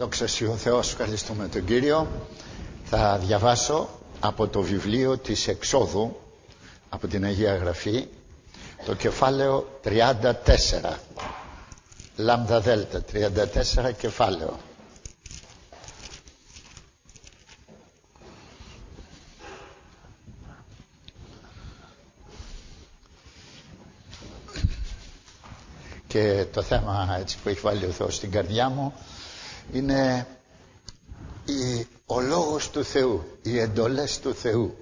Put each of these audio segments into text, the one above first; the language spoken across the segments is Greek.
Δόξα Συ ο Θεός, ευχαριστούμε τον Κύριο. Θα διαβάσω από το βιβλίο της Εξόδου, από την Αγία Γραφή, το κεφάλαιο 34. Λάμδα Δέλτα, 34 κεφάλαιο. Και το θέμα έτσι που έχει βάλει ο Θεός στην καρδιά μου είναι ο λόγος του Θεού, οι εντολές του Θεού.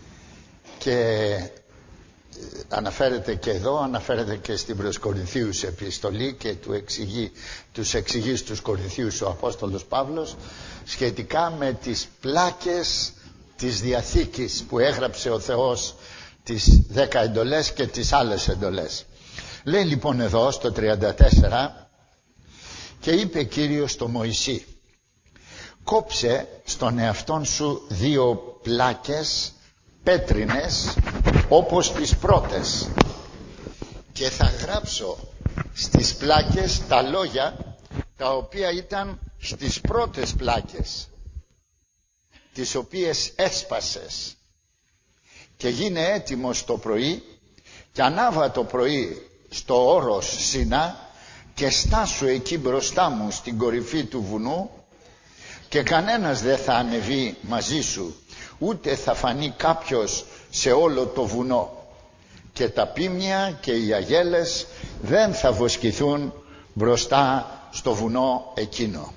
Και αναφέρεται και εδώ, αναφέρεται και στην προς Κορινθίους επιστολή και τους εξηγεί στους Κορινθίους ο Απόστολος Παύλος σχετικά με τις πλάκες της Διαθήκης που έγραψε ο Θεός, τις 10 εντολές και τις άλλες εντολές. Λέει λοιπόν εδώ στο 34: και είπε Κύριος στο Μωυσή, κόψε στον εαυτόν σου 2 πλάκες πέτρινες όπως τις πρώτες, και θα γράψω στις πλάκες τα λόγια τα οποία ήταν στις πρώτες πλάκες, τις οποίες έσπασες, και γίνε έτοιμος το πρωί και ανάβα το πρωί στο όρος Σινά και στάσου εκεί μπροστά μου στην κορυφή του βουνού, και κανένας δεν θα ανεβεί μαζί σου, ούτε θα φανεί κάποιος σε όλο το βουνό, και τα πίμνια και οι αγέλες δεν θα βοσκηθούν μπροστά στο βουνό εκείνο.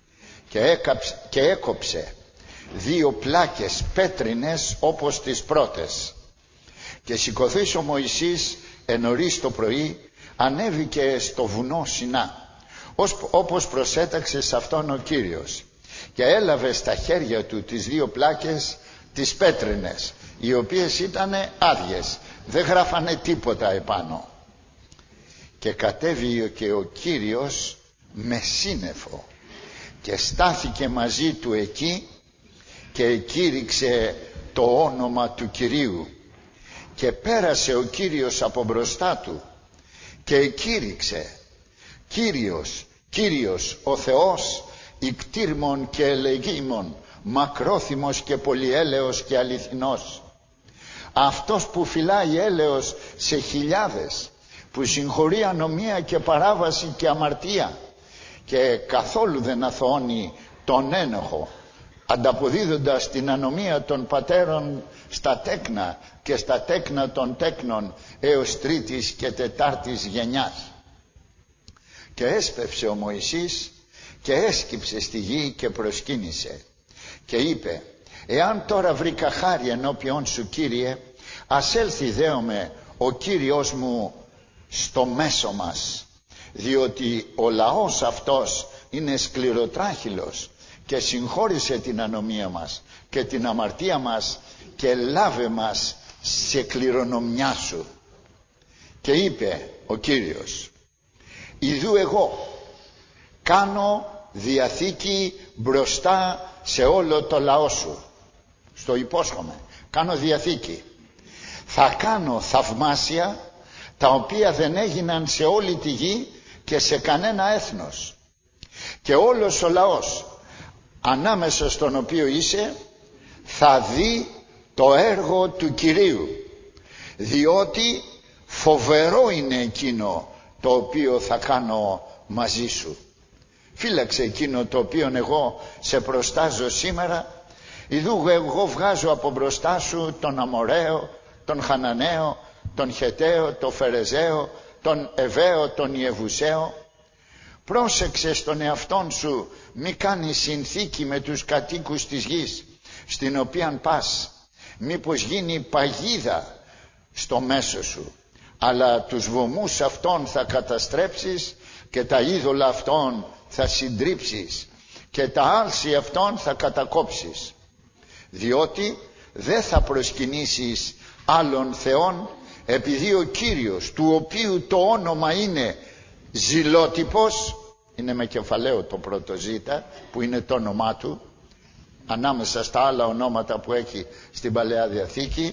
Και έκοψε 2 πλάκες πέτρινες όπως τις πρώτες, και σηκωθείς ο Μωυσής νωρίς το πρωί, ανέβηκε στο βουνό Σινά, όπως προσέταξε σε αυτόν ο Κύριος, και έλαβε στα χέρια του τις 2 πλάκες τις πέτρινες, οι οποίες ήταν άδειες, δεν γράφανε τίποτα επάνω. Και κατέβηκε και ο Κύριος με σύννεφο και στάθηκε μαζί του εκεί, και εκήρυξε το όνομα του Κυρίου. Και πέρασε ο Κύριος από μπροστά του και εκήρυξε, Κύριος, Κύριος ο Θεός ικτήρμων και ελεγήμων, μακρόθυμος και πολυέλεος και αληθινός, αυτός που φυλάει έλεος σε χιλιάδες, που συγχωρεί ανομία και παράβαση και αμαρτία, και καθόλου δεν αθωώνει τον ένοχο, ανταποδίδοντας την ανομία των πατέρων στα τέκνα και στα τέκνα των τέκνων έως 3ης και 4ης γενιάς. Και έσπευσε ο Μωυσής και έσκυψε στη γη και προσκύνησε και είπε, εάν τώρα βρήκα χάρη ενώπιον σου, Κύριε, ας έλθει δέομαι ο Κύριος μου στο μέσο μας, διότι ο λαός αυτός είναι σκληροτράχυλος και συγχώρησε την ανομία μας και την αμαρτία μας, και λάβε μας σε κληρονομιά σου. Και είπε ο Κύριος, ιδού εγώ κάνω διαθήκη μπροστά σε όλο το λαό σου. Στο υπόσχομαι, κάνω διαθήκη. Θα κάνω θαυμάσια τα οποία δεν έγιναν σε όλη τη γη και σε κανένα έθνος, και όλος ο λαός ανάμεσα στον οποίο είσαι θα δει το έργο του Κυρίου, διότι φοβερό είναι εκείνο το οποίο θα κάνω μαζί σου. Φύλαξε εκείνο το οποίο εγώ σε προστάζω σήμερα. Ιδού εγώ βγάζω από μπροστά σου τον Αμοραίο, τον Χαναναίο, τον Χεταίο, τον Φερεζαίο, τον Εβαίο, τον Ιεβουσαίο. Πρόσεξε στον εαυτόν σου, μη κάνεις συνθήκη με τους κατοίκους της γης στην οποίαν πας, μήπως γίνει παγίδα στο μέσο σου. Αλλά τους βωμούς αυτών θα καταστρέψεις και τα είδωλα αυτών θα συντρίψεις και τα άλση αυτών θα κατακόψεις, διότι δεν θα προσκυνήσεις άλλων θεών, επειδή ο Κύριος, του οποίου το όνομα είναι Ζηλότυπος, είναι με κεφαλαίο το πρώτο ζήτα που είναι το όνομά του ανάμεσα στα άλλα ονόματα που έχει στην Παλαιά Διαθήκη,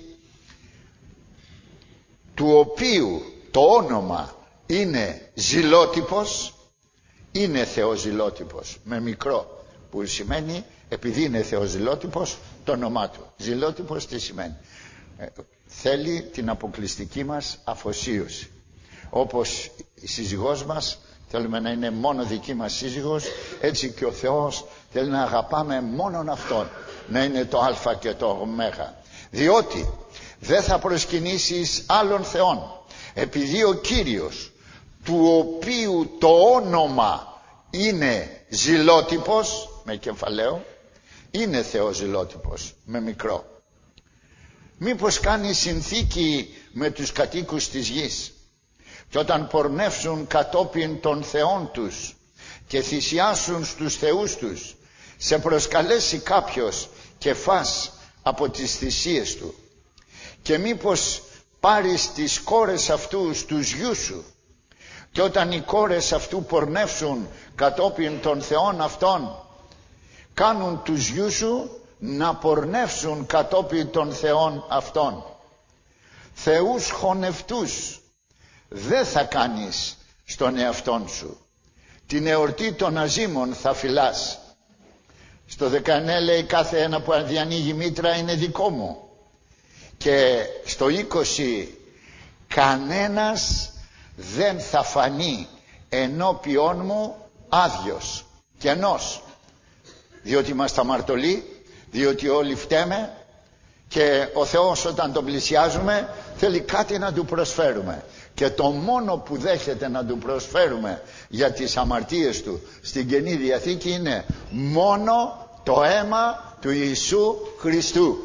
του οποίου το όνομα είναι Ζηλότυπος, είναι Θεός Ζηλότυπος με μικρό που σημαίνει, επειδή είναι Θεός ζηλότυπος, το όνομά του. Ζηλότυπος τι σημαίνει? Θέλει την αποκλειστική μας αφοσίωση. Όπως η σύζυγός μας θέλουμε να είναι μόνο δική μας σύζυγος, έτσι και ο Θεός θέλει να αγαπάμε μόνον Αυτόν, να είναι το Α και το Ω. Διότι δεν θα προσκυνήσεις άλλων θεών, επειδή ο Κύριος, του οποίου το όνομα είναι ζηλότυπος, με κεφαλαίο, είναι Θεός ζηλότυπος, με μικρό. Μήπως κάνει συνθήκη με τους κατοίκους της γης, και όταν πορνεύσουν κατόπιν των θεών τους και θυσιάσουν στους θεούς τους, σε προσκαλέσει κάποιος και φας από τις θυσίες του? Και μήπως πάρεις τις κόρες αυτού στους γιους σου, και όταν οι κόρες αυτού πορνεύσουν κατόπιν των θεών αυτών, κάνουν τους γιους σου να πορνεύσουν κατόπιν των θεών αυτών? Θεούς χωνευτούς δεν θα κάνεις στον εαυτόν σου. Την εορτή των αζήμων θα φυλάς. Στο 19 λέει, κάθε ένα που διανοίγει μήτρα είναι δικό μου. Και στο 20, κανένας δεν θα φανεί ενώπιόν μου άδειος, κενός. Διότι είμαστε αμαρτωλοί, διότι όλοι φταίμε, και ο Θεός όταν τον πλησιάζουμε θέλει κάτι να του προσφέρουμε. Και το μόνο που δέχεται να του προσφέρουμε για τις αμαρτίες του στην Καινή Διαθήκη είναι μόνο το αίμα του Ιησού Χριστού.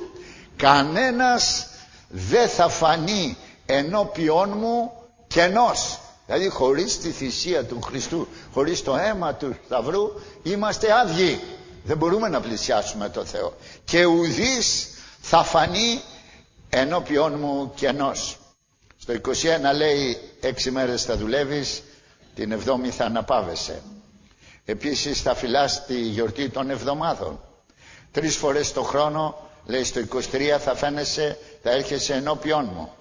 Κανένας δεν θα φανεί ενώπιόν μου κενός. Δηλαδή χωρίς τη θυσία του Χριστού, χωρίς το αίμα του Σταυρού, είμαστε άδειοι. Δεν μπορούμε να πλησιάσουμε το Θεό. Και ουδής θα φανεί ενώπιόν μου κενός. Στο 21 λέει, 6 μέρες θα δουλεύεις, την 7η θα αναπαύεσαι. Επίσης θα φυλάς τη γιορτή των εβδομάδων. 3 φορές το χρόνο, λέει στο 23, θα φαίνεσαι, θα έρχεσαι ενώπιόν μου.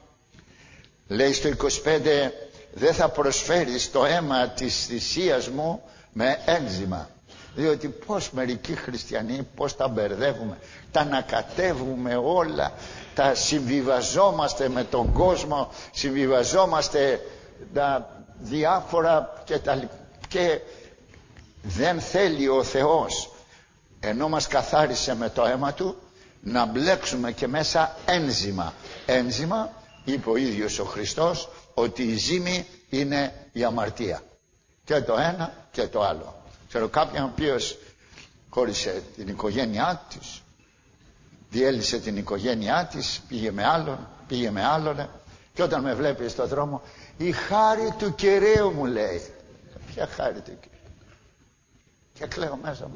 Λέει στο 25, δεν θα προσφέρεις το αίμα της θυσίας μου με ένζημα. Διότι πως μερικοί χριστιανοί, πως τα μπερδεύουμε, τα ανακατεύουμε όλα, τα συμβιβαζόμαστε με τον κόσμο, συμβιβαζόμαστε τα διάφορα και δεν θέλει ο Θεός, ενώ μας καθάρισε με το αίμα του, να μπλέξουμε και μέσα ένζημα. Ένζημα, είπε ο ίδιος ο Χριστός, ότι η ζύμη είναι η αμαρτία. Και το ένα και το άλλο. Ξέρω κάποιον ο οποίος χώρισε την οικογένειά της, διέλυσε την οικογένειά της, πήγε με άλλον, και όταν με βλέπει στον δρόμο, η χάρη του Κυρίου μου λέει. Ποια χάρη του Κυρίου? Και κλαίω μέσα,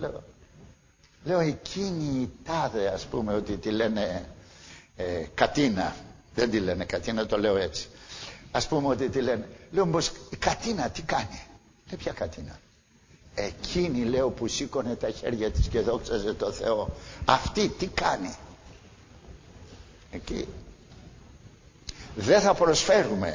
λέω εκείνη η τάδε, ας πούμε, ότι τη λένε Κατίνα, δεν τη λένε Κατίνα, το λέω έτσι, ας πούμε ότι τη λένε, λέω πως η Κατίνα τι κάνει? Λέει, ποια Κατίνα? Εκείνη, λέω, που σήκωνε τα χέρια της και δόξαζε το Θεό, αυτή τι κάνει? Εκεί δεν θα προσφέρουμε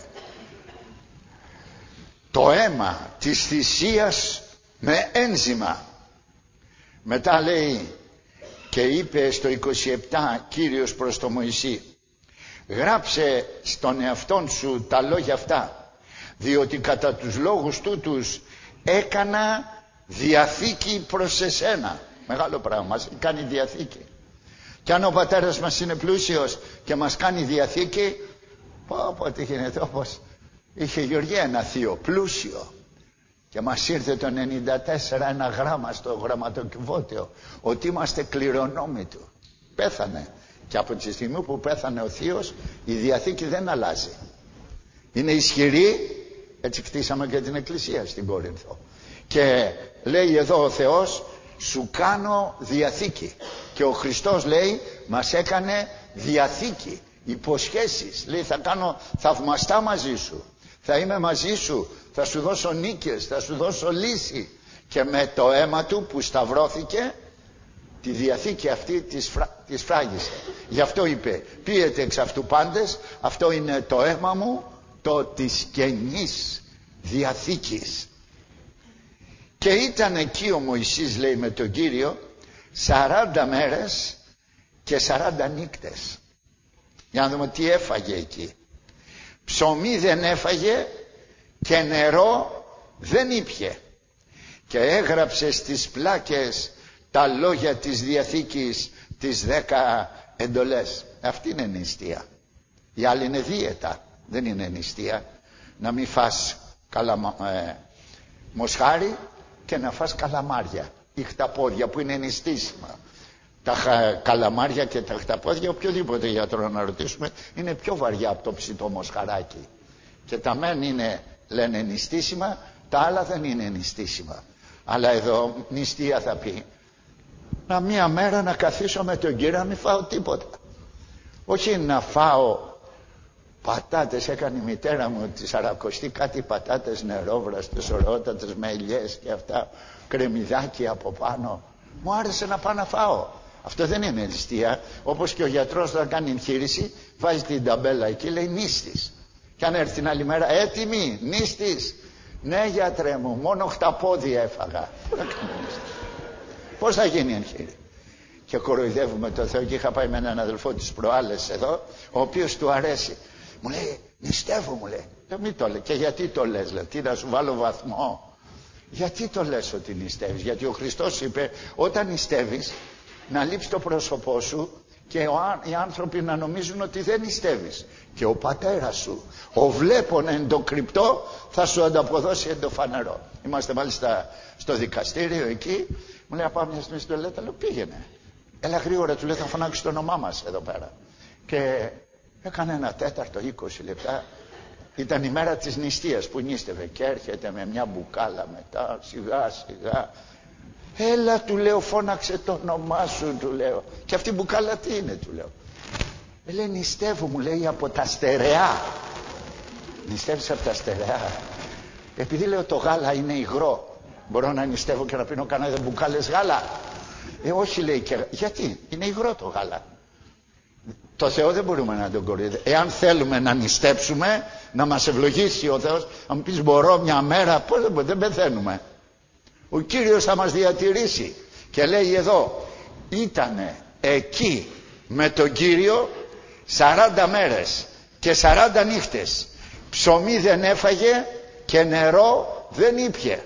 το αίμα της θυσίας με ένζημα. Μετά λέει, και είπε στο 27 Κύριος προς τον Μωυσή, γράψε στον εαυτόν σου τα λόγια αυτά, διότι κατά τους λόγους τούτους έκανα διαθήκη προς εσένα. Μεγάλο πράγμα, μας κάνει διαθήκη. Και αν ο πατέρας μας είναι πλούσιος και μας κάνει διαθήκη, πω τι γίνεται, όπως είχε η Γεωργία ένα θείο πλούσιο και μας ήρθε το 94 ένα γράμμα στο γραμματοκιβώτιο ότι είμαστε κληρονόμοι του. Πέθανε, και από τη στιγμή που πέθανε ο θείος η διαθήκη δεν αλλάζει, είναι ισχυρή. Έτσι κτίσαμε και την εκκλησία στην Κόρινθο. Και λέει εδώ ο Θεός, σου κάνω διαθήκη. Και ο Χριστός λέει, μας έκανε διαθήκη, υποσχέσεις. Λέει, θα κάνω θαυμαστά μαζί σου, θα είμαι μαζί σου, θα σου δώσω νίκες, θα σου δώσω λύση. Και με το αίμα του που σταυρώθηκε, τη διαθήκη αυτή της φράγισε. Γι' αυτό είπε, πίετε εξ αυτού πάντες, αυτό είναι το αίμα μου, το της καινής διαθήκης. Και ήταν εκεί ο Μωυσής, λέει, με τον Κύριο 40 μέρες και 40 νύκτες. Για να δούμε τι έφαγε εκεί. Ψωμί δεν έφαγε και νερό δεν ήπιε. Και έγραψε στις πλάκες τα λόγια της Διαθήκης, τις 10 εντολές. Αυτή είναι νηστεία. Η άλλη είναι δίαιτα, δεν είναι νηστεία. Να μην φας μοσχάρι και να φας καλαμάρια ή χταπόδια που είναι νηστίσιμα. Τα καλαμάρια και τα χταπόδια, οποιοδήποτε γιατρό να ρωτήσουμε, είναι πιο βαριά από το ψητό μοσχαράκι. Και τα μεν είναι, λένε, νηστίσιμα, τα άλλα δεν είναι νηστίσιμα. Αλλά εδώ νηστεία θα πει μία μέρα να καθίσω με τον Κύριο να μην φάω τίποτα. Όχι να φάω πατάτες, έκανε η μητέρα μου τη Σαρακοστή κάτι πατάτες νερόβραστες, ωραιότατες με ελιές και αυτά, κρεμμυδάκι από πάνω. Μου άρεσε να πάω να φάω. Αυτό δεν είναι νηστεία. Όπως και ο γιατρός όταν κάνει εγχείρηση, βάζει την ταμπέλα εκεί, λέει νήστης. Και αν έρθει την άλλη μέρα, έτοιμη, νήστης. Ναι γιατρέ μου, μόνο χταπόδια έφαγα. Πώς θα γίνει εγχείρηση? Και κοροϊδεύουμε το Θεό. Και είχα πάει με έναν αδελφό της προάλλες εδώ, ο οποίος του αρέσει. Μου λέει, νηστεύω, μου λέει. Μην το λέει. Και γιατί το λες, λέει, τι να σου βάλω βαθμό? Γιατί το λες ότι νηστεύεις? Γιατί ο Χριστός είπε, όταν νηστεύεις, να λείψει το πρόσωπό σου και οι άνθρωποι να νομίζουν ότι δεν νηστεύεις. Και ο πατέρας σου, ο βλέπων εν το κρυπτό, θα σου ανταποδώσει εν το φανερό. Είμαστε μάλιστα στο δικαστήριο εκεί. Μου λέει, πάμε μια στιγμή στο τουαλέτα. Λέω, πήγαινε. Έλα γρήγορα, του λέει, θα φωνάξει το όνομά μας εδώ πέρα. Και έκανε ένα 4-20 λεπτά. Ήταν η μέρα της νηστείας που νήστευε. Και έρχεται με μια μπουκάλα μετά, σιγά σιγά. Έλα, του λέω, φώναξε το όνομά σου, του λέω. Και αυτή η μπουκάλα τι είναι, του λέω. Λέει, νηστεύω, μου λέει, από τα στερεά. Νηστεύεις από τα στερεά? Επειδή, λέω, το γάλα είναι υγρό, μπορώ να νηστεύω και να πίνω κανένα μπουκάλες γάλα? Όχι, λέει. Και γιατί? Είναι υγρό το γάλα. Το Θεό δεν μπορούμε να τον κοροϊδεύουμε. Εάν θέλουμε να νηστέψουμε, να μας ευλογήσει ο Θεός, αν μου πεις μπορώ μια μέρα, πώς δεν πεθαίνουμε. Ο Κύριος θα μας διατηρήσει. Και λέει εδώ, ήτανε εκεί με τον Κύριο 40 μέρες και 40 νύχτες. Ψωμί δεν έφαγε και νερό δεν ήπιε.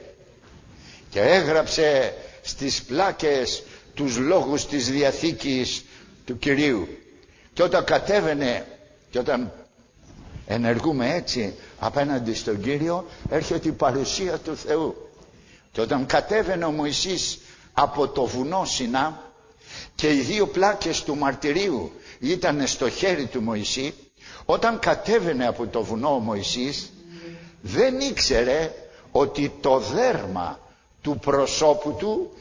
Και έγραψε στις πλάκες τους λόγους της Διαθήκης του Κυρίου. Και όταν κατέβαινε, και όταν ενεργούμε έτσι απέναντι στον Κύριο, έρχεται η παρουσία του Θεού. Και όταν κατέβαινε ο Μωυσής από το βουνό Σινά και οι 2 πλάκες του μαρτυρίου ήταν στο χέρι του Μωυσή, όταν κατέβαινε από το βουνό ο Μωυσής δεν ήξερε ότι το δέρμα του προσώπου του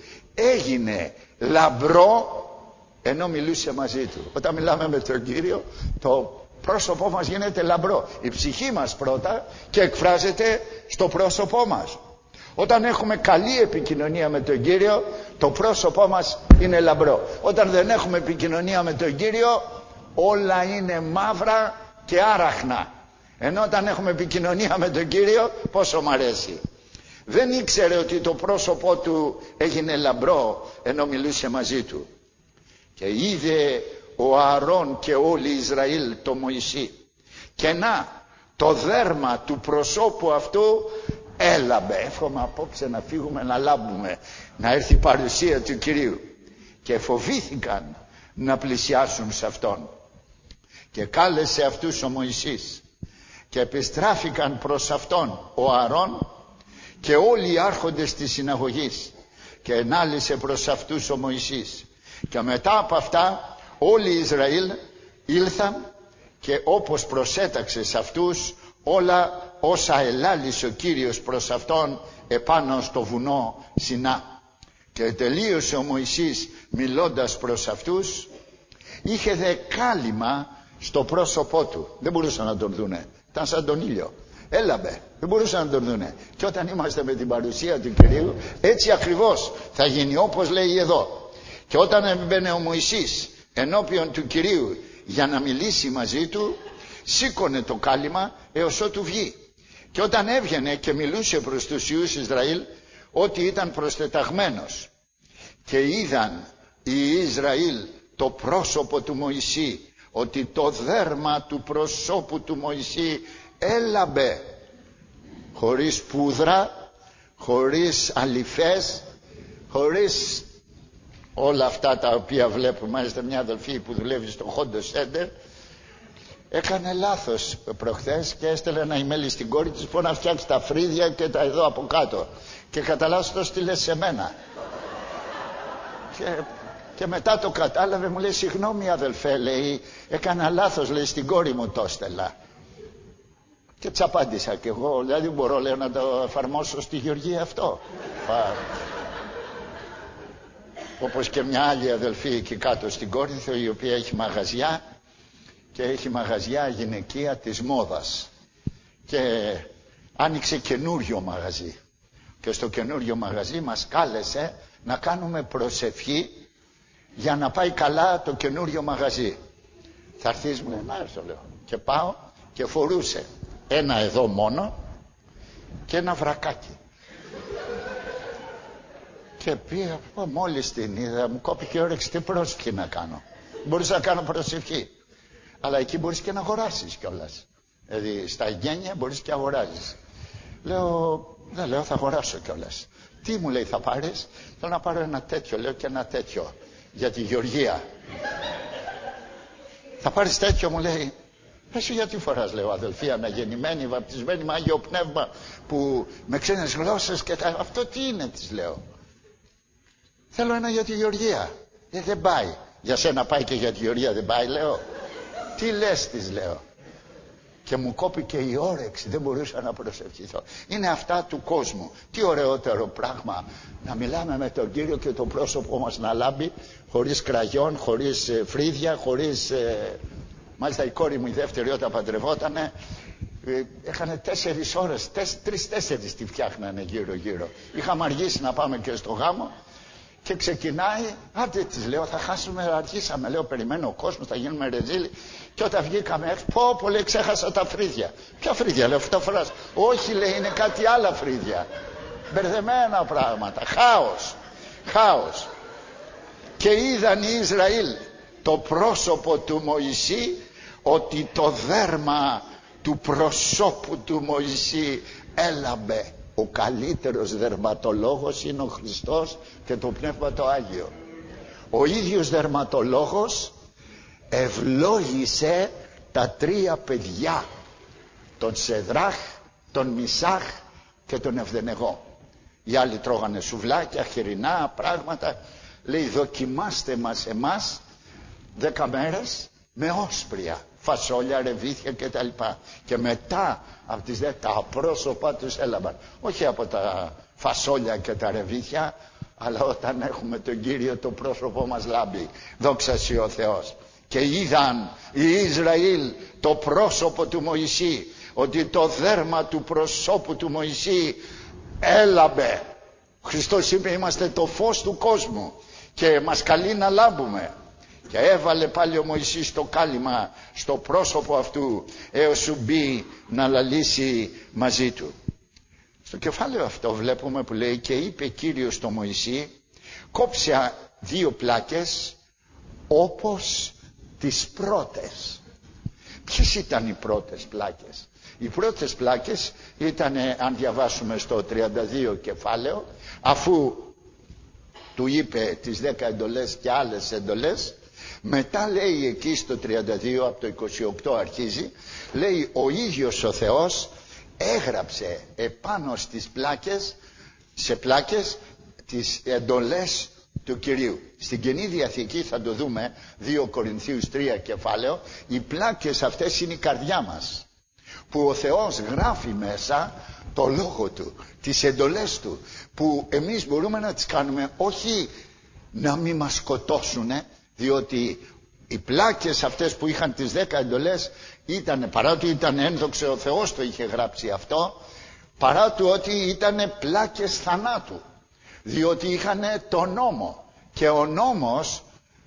έγινε λαμπρό ενώ μιλούσε μαζί του. Όταν μιλάμε με τον Κύριο, το πρόσωπό μας γίνεται λαμπρό. Η ψυχή μας πρώτα και εκφράζεται στο πρόσωπό μας. Όταν έχουμε καλή επικοινωνία με τον Κύριο, το πρόσωπό μας είναι λαμπρό. Όταν δεν έχουμε επικοινωνία με τον Κύριο, όλα είναι μαύρα και άραχνα. Ενώ όταν έχουμε επικοινωνία με τον Κύριο, πόσο μ' αρέσει. Δεν ήξερε ότι το πρόσωπό του έγινε λαμπρό ενώ μιλούσε μαζί του. Και είδε ο Ααρών και όλοι οι Ισραήλ το Μωυσή. Και να, το δέρμα του προσώπου αυτού έλαμπε. Εύχομαι απόψε να φύγουμε να λάμπουμε, να έρθει η παρουσία του Κυρίου. Και φοβήθηκαν να πλησιάσουν σε Αυτόν. Και κάλεσε αυτούς ο Μωυσής. Και επιστράφηκαν προς Αυτόν ο Ααρών και όλοι οι άρχοντες της συναγωγής. Και ενάλησε προς αυτούς ο Μωυσής. Και μετά από αυτά όλοι οι Ισραήλ ήλθαν και όπως προσέταξε σε αυτούς όλα όσα ελάλησε ο Κύριος προς αυτόν επάνω στο βουνό Σινά. Και τελείωσε ο Μωυσής μιλώντας προς αυτούς, είχε δε κάλυμα στο πρόσωπό του. Δεν μπορούσαν να τον δούνε, ήταν σαν τον ήλιο, έλαμπε, δεν μπορούσαν να τον δούνε. Και όταν είμαστε με την παρουσία του Κυρίου, έτσι ακριβώς θα γίνει, όπως λέει εδώ. Και όταν έμπαινε ο Μωυσής ενώπιον του Κυρίου για να μιλήσει μαζί του, σήκωνε το κάλυμα έως ότου βγει. Και όταν έβγαινε και μιλούσε προς τους Υιούς Ισραήλ, ότι ήταν προστεταγμένος και είδαν οι Ισραήλ το πρόσωπο του Μωυσή, ότι το δέρμα του προσώπου του Μωυσή έλαμπε, χωρίς πούδρα, χωρίς αλυφές, χωρίς όλα αυτά τα οποία βλέπουμε. Μάλιστα μια αδελφή που δουλεύει στο Honda Center έκανε λάθος προχθές και έστελε ένα email στην κόρη της που να φτιάξει τα φρύδια και τα εδώ από κάτω, και κατά λάθος το στείλε σε μένα. Και μετά το κατάλαβε, μου λέει συγγνώμη αδελφέ, λέει, έκανα λάθος, λέει, στην κόρη μου το έστελα. Και της απάντησα και εγώ, δηλαδή μπορώ, λέω, να το εφαρμόσω στη Γεωργία αυτό. Όπως και μια άλλη αδελφή εκεί κάτω στην Κόρινθο, η οποία έχει μαγαζιά, και έχει μαγαζιά γυναικεία της μόδας, και άνοιξε καινούριο μαγαζί, και στο καινούριο μαγαζί μας κάλεσε να κάνουμε προσευχή για να πάει καλά το καινούριο μαγαζί. Θα έρθεις, μου λέει, να έρθω, λέω. Και πάω και φορούσε ένα εδώ μόνο και ένα βρακάκι. Και πήγα, μόλις την είδα, μου κόπηκε η όρεξη, τι πρόσευχη να κάνω. Μπορείς να κάνω προσευχή, αλλά εκεί μπορείς και να αγοράσεις κιόλας. Δηλαδή στα γένια μπορείς και αγοράζεις. Λέω, δεν, λέω, θα αγοράσω κιόλας. Τι, μου λέει, θα πάρεις? Θέλω να πάρω ένα τέτοιο, λέω, και ένα τέτοιο για τη Γεωργία. Θα πάρεις τέτοιο, μου λέει. Εσύ γιατί φοράς, λέω, αδελφή, αναγεννημένη, βαπτισμένη με Άγιο Πνεύμα, που με ξένες γλώσσες και τα... Αυτό τι είναι, της λέω. Θέλω ένα για τη Γεωργία. Δεν πάει. Για σένα πάει και για τη Γεωργία δεν πάει, λέω. Τι λες, της λέω. Και μου κόπηκε η όρεξη, δεν μπορούσα να προσευχηθώ. Είναι αυτά του κόσμου. Τι ωραιότερο πράγμα να μιλάμε με τον Κύριο και το πρόσωπό μας να λάμπει, χωρίς κραγιόν, χωρίς φρύδια, χωρίς... Μάλιστα η κόρη μου η δεύτερη όταν παντρευότανε, έχανε 4 ώρες, 3-4 τη φτιάχνανε γύρω-γύρω. Είχαμε αργήσει να πάμε και στο γάμο και ξεκινάει, άντε, της λέω, θα χάσουμε, αργήσαμε, λέω, περιμένω ο κόσμος, θα γίνουμε ρεζίλοι. Και όταν βγήκαμε έξω, πω, λέει, ξέχασα τα φρύδια. Ποια φρύδια, λέω, αυτά φοράς? Όχι, λέει, είναι κάτι άλλα φρύδια. Μπερδεμένα πράγματα, χάος. Και είδαν οι Ισραήλ το πρόσωπο του Μωυσή, ότι το δέρμα του προσώπου του Μωυσή έλαμπε. Ο καλύτερος δερματολόγος είναι ο Χριστός και το Πνεύμα το Άγιο. Ο ίδιος δερματολόγος ευλόγησε τα 3 παιδιά, τον Σεδράχ, τον Μισάχ και τον Ευδενεγό. Οι άλλοι τρώγανε σουβλάκια, χοιρινά πράγματα. Λέει, δοκιμάστε μας εμάς 10 μέρες με όσπρια, φασόλια, ρεβίθια κτλ. Και μετά από τις 10 τα πρόσωπα τους έλαβαν. Όχι από τα φασόλια και τα ρεβίθια, αλλά όταν έχουμε τον Κύριο το πρόσωπό μας λάμπει. Δόξα σοι ο Θεός. Και είδαν οι Ισραήλ το πρόσωπο του Μωυσή, ότι το δέρμα του προσώπου του Μωυσή έλαμπε. Ο Χριστός είπε, είμαστε το φως του κόσμου και μας καλεί να λάμπουμε. Και έβαλε πάλι ο Μωυσής το κάλυμα στο πρόσωπο αυτού, έως σου μπει να λαλήσει μαζί του. Στο κεφάλαιο αυτό βλέπουμε που λέει, και είπε Κύριος στο Μωυσή, κόψε 2 πλάκες όπως τις πρώτες. Ποιες ήταν οι πρώτες πλάκες? Οι πρώτες πλάκες ήταν, αν διαβάσουμε στο 32 κεφάλαιο, αφού του είπε τις 10 εντολές και άλλες εντολές, μετά λέει εκεί στο 32, από το 28 αρχίζει, λέει, ο ίδιος ο Θεός έγραψε επάνω στις πλάκες, σε πλάκες, τις εντολές του Κυρίου. Στην Καινή Διαθήκη θα το δούμε, 2 Κορινθίους 3 κεφάλαιο, οι πλάκες αυτές είναι η καρδιά μας, που ο Θεός γράφει μέσα το λόγο του, τις εντολές του, που εμείς μπορούμε να τις κάνουμε, όχι να μην μας σκοτώσουνε, διότι οι πλάκες αυτές που είχαν τις 10 εντολές ήταν, παρά ότι ήταν ένδοξο, ο Θεός το είχε γράψει αυτό, παρά του ότι ήταν πλάκες θανάτου, διότι είχαν τον νόμο. Και ο νόμος,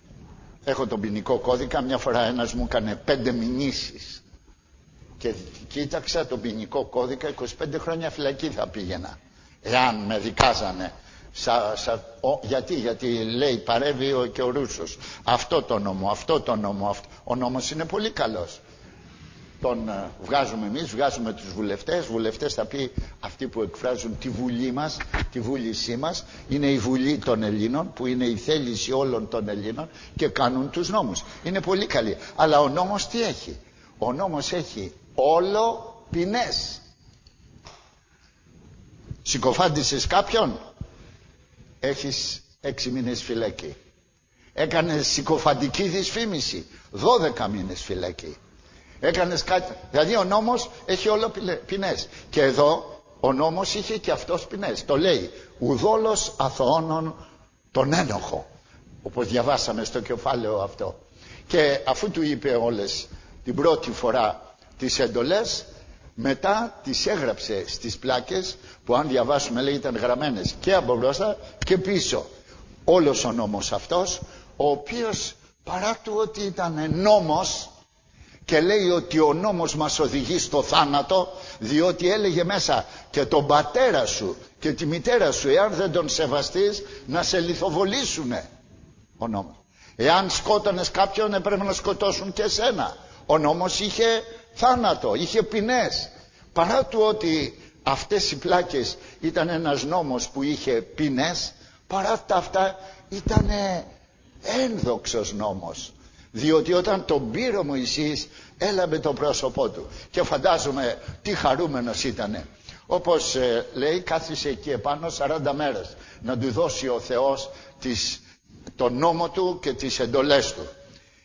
έχω τον ποινικό κώδικα, μια φορά ένας μου έκανε 5 μηνύσεις και κοίταξα τον ποινικό κώδικα, 25 χρόνια φυλακή θα πήγαινα. εάν με δικάζανε. Γιατί λέει παρεύει και ο Ρούσος αυτό το νόμο. Ο νόμος είναι πολύ καλός. Τον βγάζουμε εμείς, βγάζουμε τους βουλευτές θα πει αυτοί που εκφράζουν τη βουλή μας, τη βούλησή μας. Είναι η βουλή των Ελλήνων, που είναι η θέληση όλων των Ελλήνων, και κάνουν τους νόμους. Είναι πολύ καλή. Αλλά ο νόμος τι έχει? Ο νόμος έχει όλο ποινές. Συκοφάντησες κάποιον, έχεις 6 μήνες φυλακή. Έκανες συκοφαντική δυσφήμιση, 12 μήνες φυλακή. Έκανες κάτι. Δηλαδή ο νόμος έχει όλο ποινές. Και εδώ ο νόμος είχε και αυτός ποινές. Το λέει ουδόλως αθωώνων τον ένοχο, όπως διαβάσαμε στο κεφάλαιο αυτό. Και αφού του είπε όλες την πρώτη φορά τις εντολές, μετά τις έγραψε στις πλάκες, που αν διαβάσουμε λέει ήταν γραμμένες και από μπροστά και πίσω. Όλος ο νόμος αυτός, ο οποίος παρά του ότι ήταν νόμος, και λέει ότι ο νόμος μας οδηγεί στο θάνατο, διότι έλεγε μέσα και τον πατέρα σου και τη μητέρα σου, εάν δεν τον σεβαστείς, να σε λιθοβολήσουνε. Ο νόμος. Εάν σκότωνες κάποιον, έπρεπε να σκοτώσουν και εσένα. Ο νόμος είχε θάνατο, είχε ποινές. Παρά του ότι αυτές οι πλάκες ήταν ένας νόμος που είχε ποινές, παρά τα αυτά ήταν ένδοξος νόμος. Διότι όταν τον πήρε ο Μωυσής, έλαβε το πρόσωπό του. Και φαντάζομαι τι χαρούμενος ήτανε. Όπως λέει, κάθισε εκεί επάνω 40 μέρες να του δώσει ο Θεός τον νόμο του και τις εντολές του.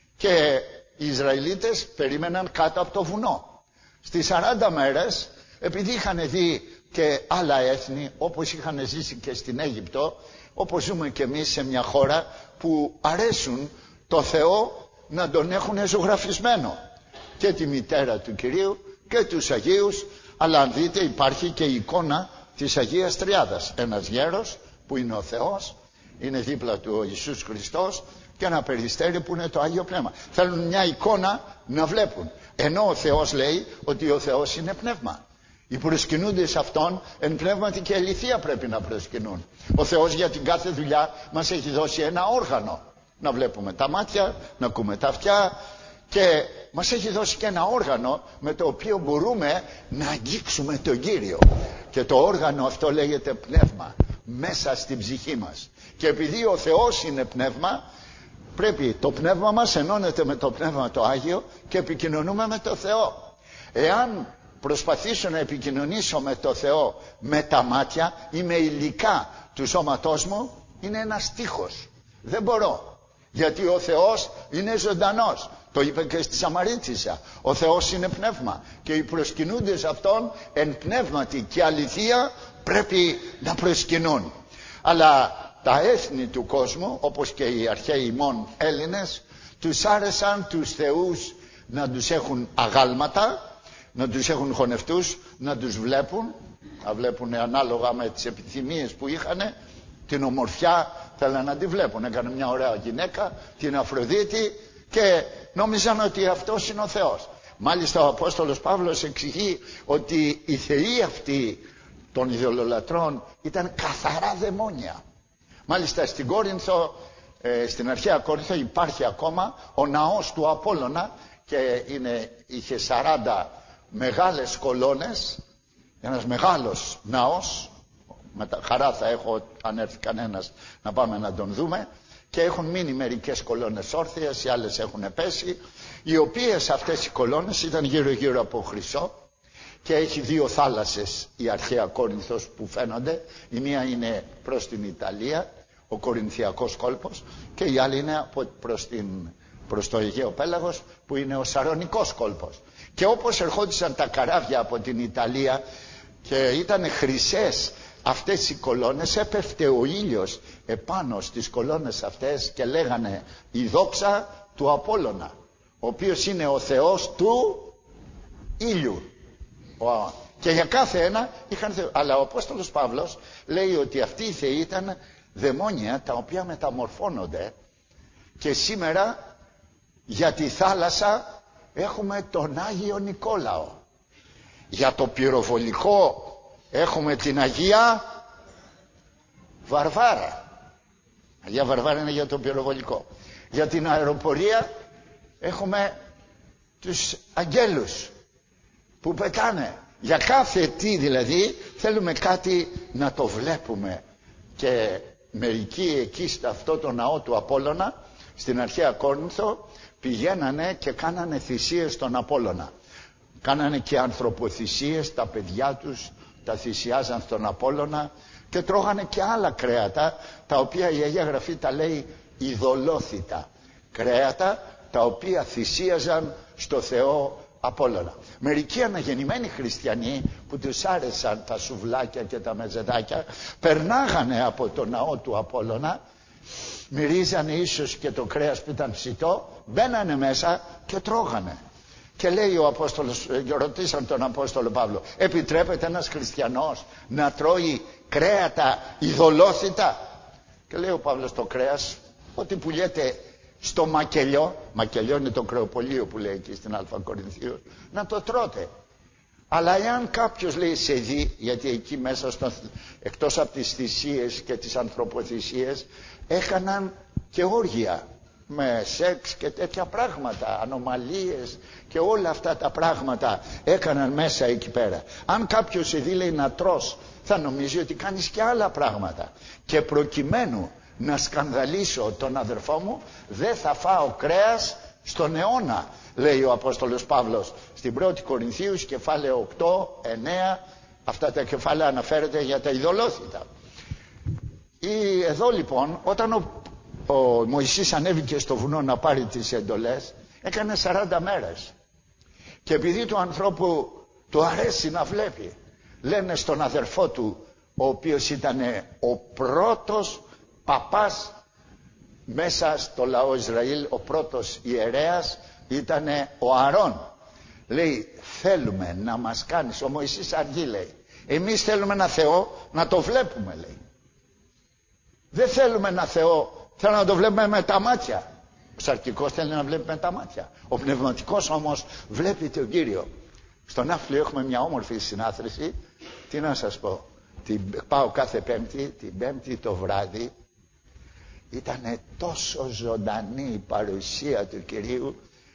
Και οι Ισραηλίτες περίμεναν κάτω από το βουνό. Στις 40 μέρες, επειδή είχαν δει και άλλα έθνη, όπως είχαν ζήσει και στην Αίγυπτο, όπως ζούμε και εμείς σε μια χώρα που αρέσουν το Θεό να τον έχουν ζωγραφισμένο, και τη μητέρα του Κυρίου και τους Αγίους. Αλλά αν δείτε, υπάρχει και η εικόνα της Αγίας Τριάδας. Ένας γέρος που είναι ο Θεός, είναι δίπλα του ο Ιησούς Χριστός, και ένα περιστέρι που είναι το Άγιο Πνεύμα. Θέλουν μια εικόνα να βλέπουν. Ενώ ο Θεός λέει ότι ο Θεός είναι πνεύμα. Οι προσκυνούντες αυτόν εν πνεύματι και αληθεία πρέπει να προσκυνούν. Ο Θεός για την κάθε δουλειά μας έχει δώσει ένα όργανο. Να βλέπουμε τα μάτια, να ακούμε τα αυτιά, και μας έχει δώσει και ένα όργανο με το οποίο μπορούμε να αγγίξουμε τον Κύριο. Και το όργανο αυτό λέγεται πνεύμα, μέσα στην ψυχή μας. Και επειδή ο Θεός είναι πνεύμα, πρέπει το πνεύμα μας ενώνεται με το πνεύμα το Άγιο και επικοινωνούμε με το Θεό. Εάν προσπαθήσω να επικοινωνήσω με το Θεό με τα μάτια ή με υλικά του σώματός μου, είναι ένας στίχος. Δεν μπορώ. Γιατί ο Θεός είναι ζωντανός. Το είπε και στη Σαμαρίτισσα. Ο Θεός είναι πνεύμα. Και οι προσκυνούντες αυτόν εν πνεύματι και αληθεία πρέπει να προσκυνούν. Αλλά τα έθνη του κόσμου, όπως και οι αρχαίοι ημών Έλληνες, τους άρεσαν τους θεούς να τους έχουν αγάλματα, να τους έχουν χωνευτούς, να τους βλέπουν, να βλέπουν ανάλογα με τις επιθυμίες που είχαν. Την ομορφιά θέλαν να τη βλέπουν. Έκανε μια ωραία γυναίκα, την Αφροδίτη, και νόμιζαν ότι αυτός είναι ο Θεός. Μάλιστα ο Απόστολος Παύλος εξηγεί ότι οι θεοί αυτοί των ειδωλολατρών ήταν καθαρά δαιμόνια. Μάλιστα στην Κόρινθο, στην αρχαία Κόρινθο, υπάρχει ακόμα ο ναός του Απόλλωνα, και είχε 40 μεγάλες κολόνες, ένας μεγάλος ναός. Με τα χαρά θα έχω, αν έρθει κανένας, να πάμε να τον δούμε. Και έχουν μείνει μερικές κολόνες όρθιες, οι άλλες έχουν πέσει, οι οποίες αυτές οι κολόνες ήταν γύρω γύρω από χρυσό, και έχει 2 θάλασσες η αρχαία Κόρινθος που φαίνονται. Η μία είναι προς την Ιταλία, ο Κορινθιακός κόλπος, και η άλλη είναι προς το Αιγαίο Πέλαγος, που είναι ο Σαρωνικός κόλπος. Και όπως ερχόντουσαν τα καράβια από την Ιταλία και ήταν χρυσές αυτές οι κολόνες, έπεφτε ο ήλιος επάνω στις κολόνες αυτές και λέγανε η δόξα του Απόλλωνα, ο οποίος είναι ο Θεός του ήλιου. Και για κάθε ένα είχαν θεό. Αλλά ο Απόστολος Παύλος λέει ότι αυτοί οι θεοί ήταν δαιμόνια τα οποία μεταμορφώνονται. Και σήμερα για τη θάλασσα έχουμε τον Άγιο Νικόλαο. Για το πυροβολικό έχουμε την Αγία Βαρβάρα. Αγία Βαρβάρα είναι για το πυροβολικό. Για την αεροπορία έχουμε τους αγγέλους που πετάνε. Για κάθε τι δηλαδή θέλουμε κάτι να το βλέπουμε. Και μερικοί εκεί σε αυτό το ναό του Απόλλωνα, στην αρχαία Κόρινθο, πηγαίνανε και κάνανε θυσίες στον Απόλλωνα. Κάνανε και ανθρωποθυσίες, τα παιδιά τους τα θυσιάζαν στον Απόλλωνα και τρώγανε και άλλα κρέατα, τα οποία η Αγία Γραφή τα λέει ειδωλόθητα. Κρέατα τα οποία θυσίαζαν στο Θεό Απόλλωνα. Μερικοί αναγεννημένοι χριστιανοί που τους άρεσαν τα σουβλάκια και τα μεζεδάκια, περνάγανε από το ναό του Απόλλωνα, μυρίζανε ίσως και το κρέας που ήταν ψητό, μπαίνανε μέσα και τρώγανε. Και λέει ο Απόστολος, ρωτήσαν τον Απόστολο Παύλο, επιτρέπεται ένας χριστιανός να τρώει κρέατα ειδωλόθητα? Και λέει ο Παύλος, το κρέας, ό,τι πουλιέται στο μακελιό, μακελιό είναι το κρεοπολείο που λέει εκεί στην Α Κορινθίους, να το τρώτε. Αλλά εάν κάποιος, λέει, σε δει, γιατί εκεί μέσα εκτός από τις θυσίες και τις ανθρωποθυσίες έκαναν και όργια με σεξ και τέτοια πράγματα, ανομαλίες και όλα αυτά τα πράγματα έκαναν μέσα εκεί πέρα. Αν κάποιος σε δει, λέει, να τρως, θα νομίζει ότι κάνεις και άλλα πράγματα. Και προκειμένου να σκανδαλίσω τον αδερφό μου, δεν θα φάω κρέας στον αιώνα, λέει ο Απόστολος Παύλος στην 1η Κορινθίους, κεφάλαιο 8, 9, αυτά τα κεφάλαια αναφέρεται για τα ειδωλόθητα. Εδώ λοιπόν, όταν ο Μωυσής ανέβηκε στο βουνό να πάρει τις εντολές, έκανε 40 μέρες. Και επειδή του ανθρώπου του αρέσει να βλέπει, λένε στον αδερφό του, ο οποίος ήταν ο πρώτος παπάς μέσα στο λαό Ισραήλ, ο πρώτος ιερέας ήταν ο Αρών. Λέει, θέλουμε να μας κάνεις, ο Μωυσής αργεί, λέει, εμείς θέλουμε ένα Θεό να το βλέπουμε, λέει. Δεν θέλουμε ένα Θεό, θέλουμε να το βλέπουμε με τα μάτια. Ο σαρκικός θέλει να βλέπει με τα μάτια, ο πνευματικός όμως βλέπει τον Κύριο. Στον Άφλιο έχουμε μια όμορφη συνάθρηση. Τι να σας πω, πάω κάθε Πέμπτη, την Πέμπτη το βράδυ ήταν τόσο ζωντανή η παρουσία του Κυρίου,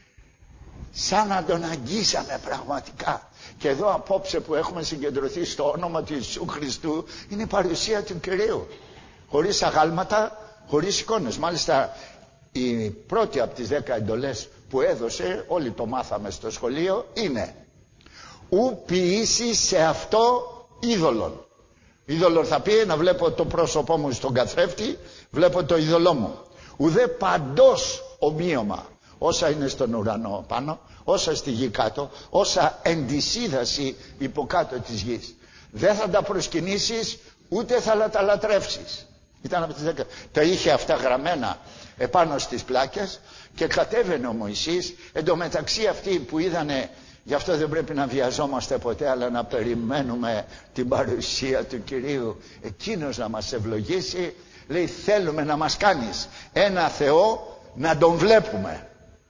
σαν να τον αγγίσαμε πραγματικά. Και εδώ απόψε που έχουμε συγκεντρωθεί στο όνομα του Ιησού Χριστού, είναι η παρουσία του Κυρίου, χωρίς αγάλματα, χωρίς εικόνες. Μάλιστα η πρώτη από τις 10 εντολές που έδωσε, όλοι το μάθαμε στο σχολείο, είναι ου ποιήσεις σε αυτό είδωλον. Είδωλον θα πει να βλέπω το πρόσωπό μου στον καθρέφτη, βλέπω το είδωλό μου. Ουδέ παντός ομοίωμα, όσα είναι στον ουρανό πάνω, όσα στη γη κάτω, όσα εν της ύδαση υποκάτω της γης. Δεν θα τα προσκυνήσεις, ούτε θα τα λατρεύσεις. Ήταν από τις 10. Τα είχε αυτά γραμμένα επάνω στις πλάκες και κατέβαινε ο Μωυσής. Εν τω μεταξύ αυτοί που είδανε, γι' αυτό δεν πρέπει να βιαζόμαστε ποτέ, αλλά να περιμένουμε την παρουσία του Κυρίου, εκείνος να μας ευλογήσει. Λέει, θέλουμε να μας κάνεις ένα Θεό να τον βλέπουμε.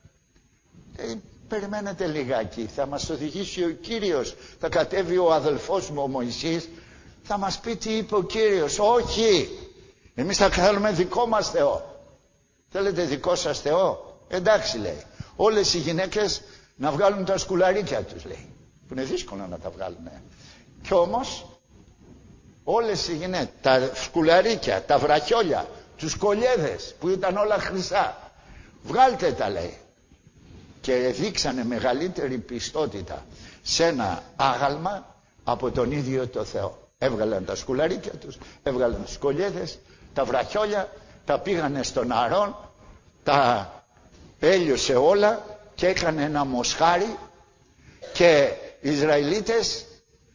Περιμένετε λιγάκι, θα μας οδηγήσει ο Κύριος. Θα κατέβει ο αδελφός μου ο Μωυσής, θα μας πει τι είπε ο Κύριος. Όχι, εμείς θα θέλουμε δικό μας Θεό. Θέλετε δικό σας Θεό? Εντάξει, λέει, όλες οι γυναίκες να βγάλουν τα σκουλαρίκια τους, λέει, που είναι δύσκολο να τα βγάλουν. Κι όμως όλες οι γυναίκες, τα σκουλαρίκια, τα βραχιόλια, τους κολιέδες που ήταν όλα χρυσά, βγάλτε τα, λέει. Και δείξανε μεγαλύτερη πιστότητα σε ένα άγαλμα από τον ίδιο το Θεό. Έβγαλαν τα σκουλαρίκια τους, έβγαλαν τους κολιέδες, τα βραχιόλια, τα πήγανε στον Αρών, τα έλειωσε όλα και έκανε ένα μοσχάρι, και οι Ισραηλίτες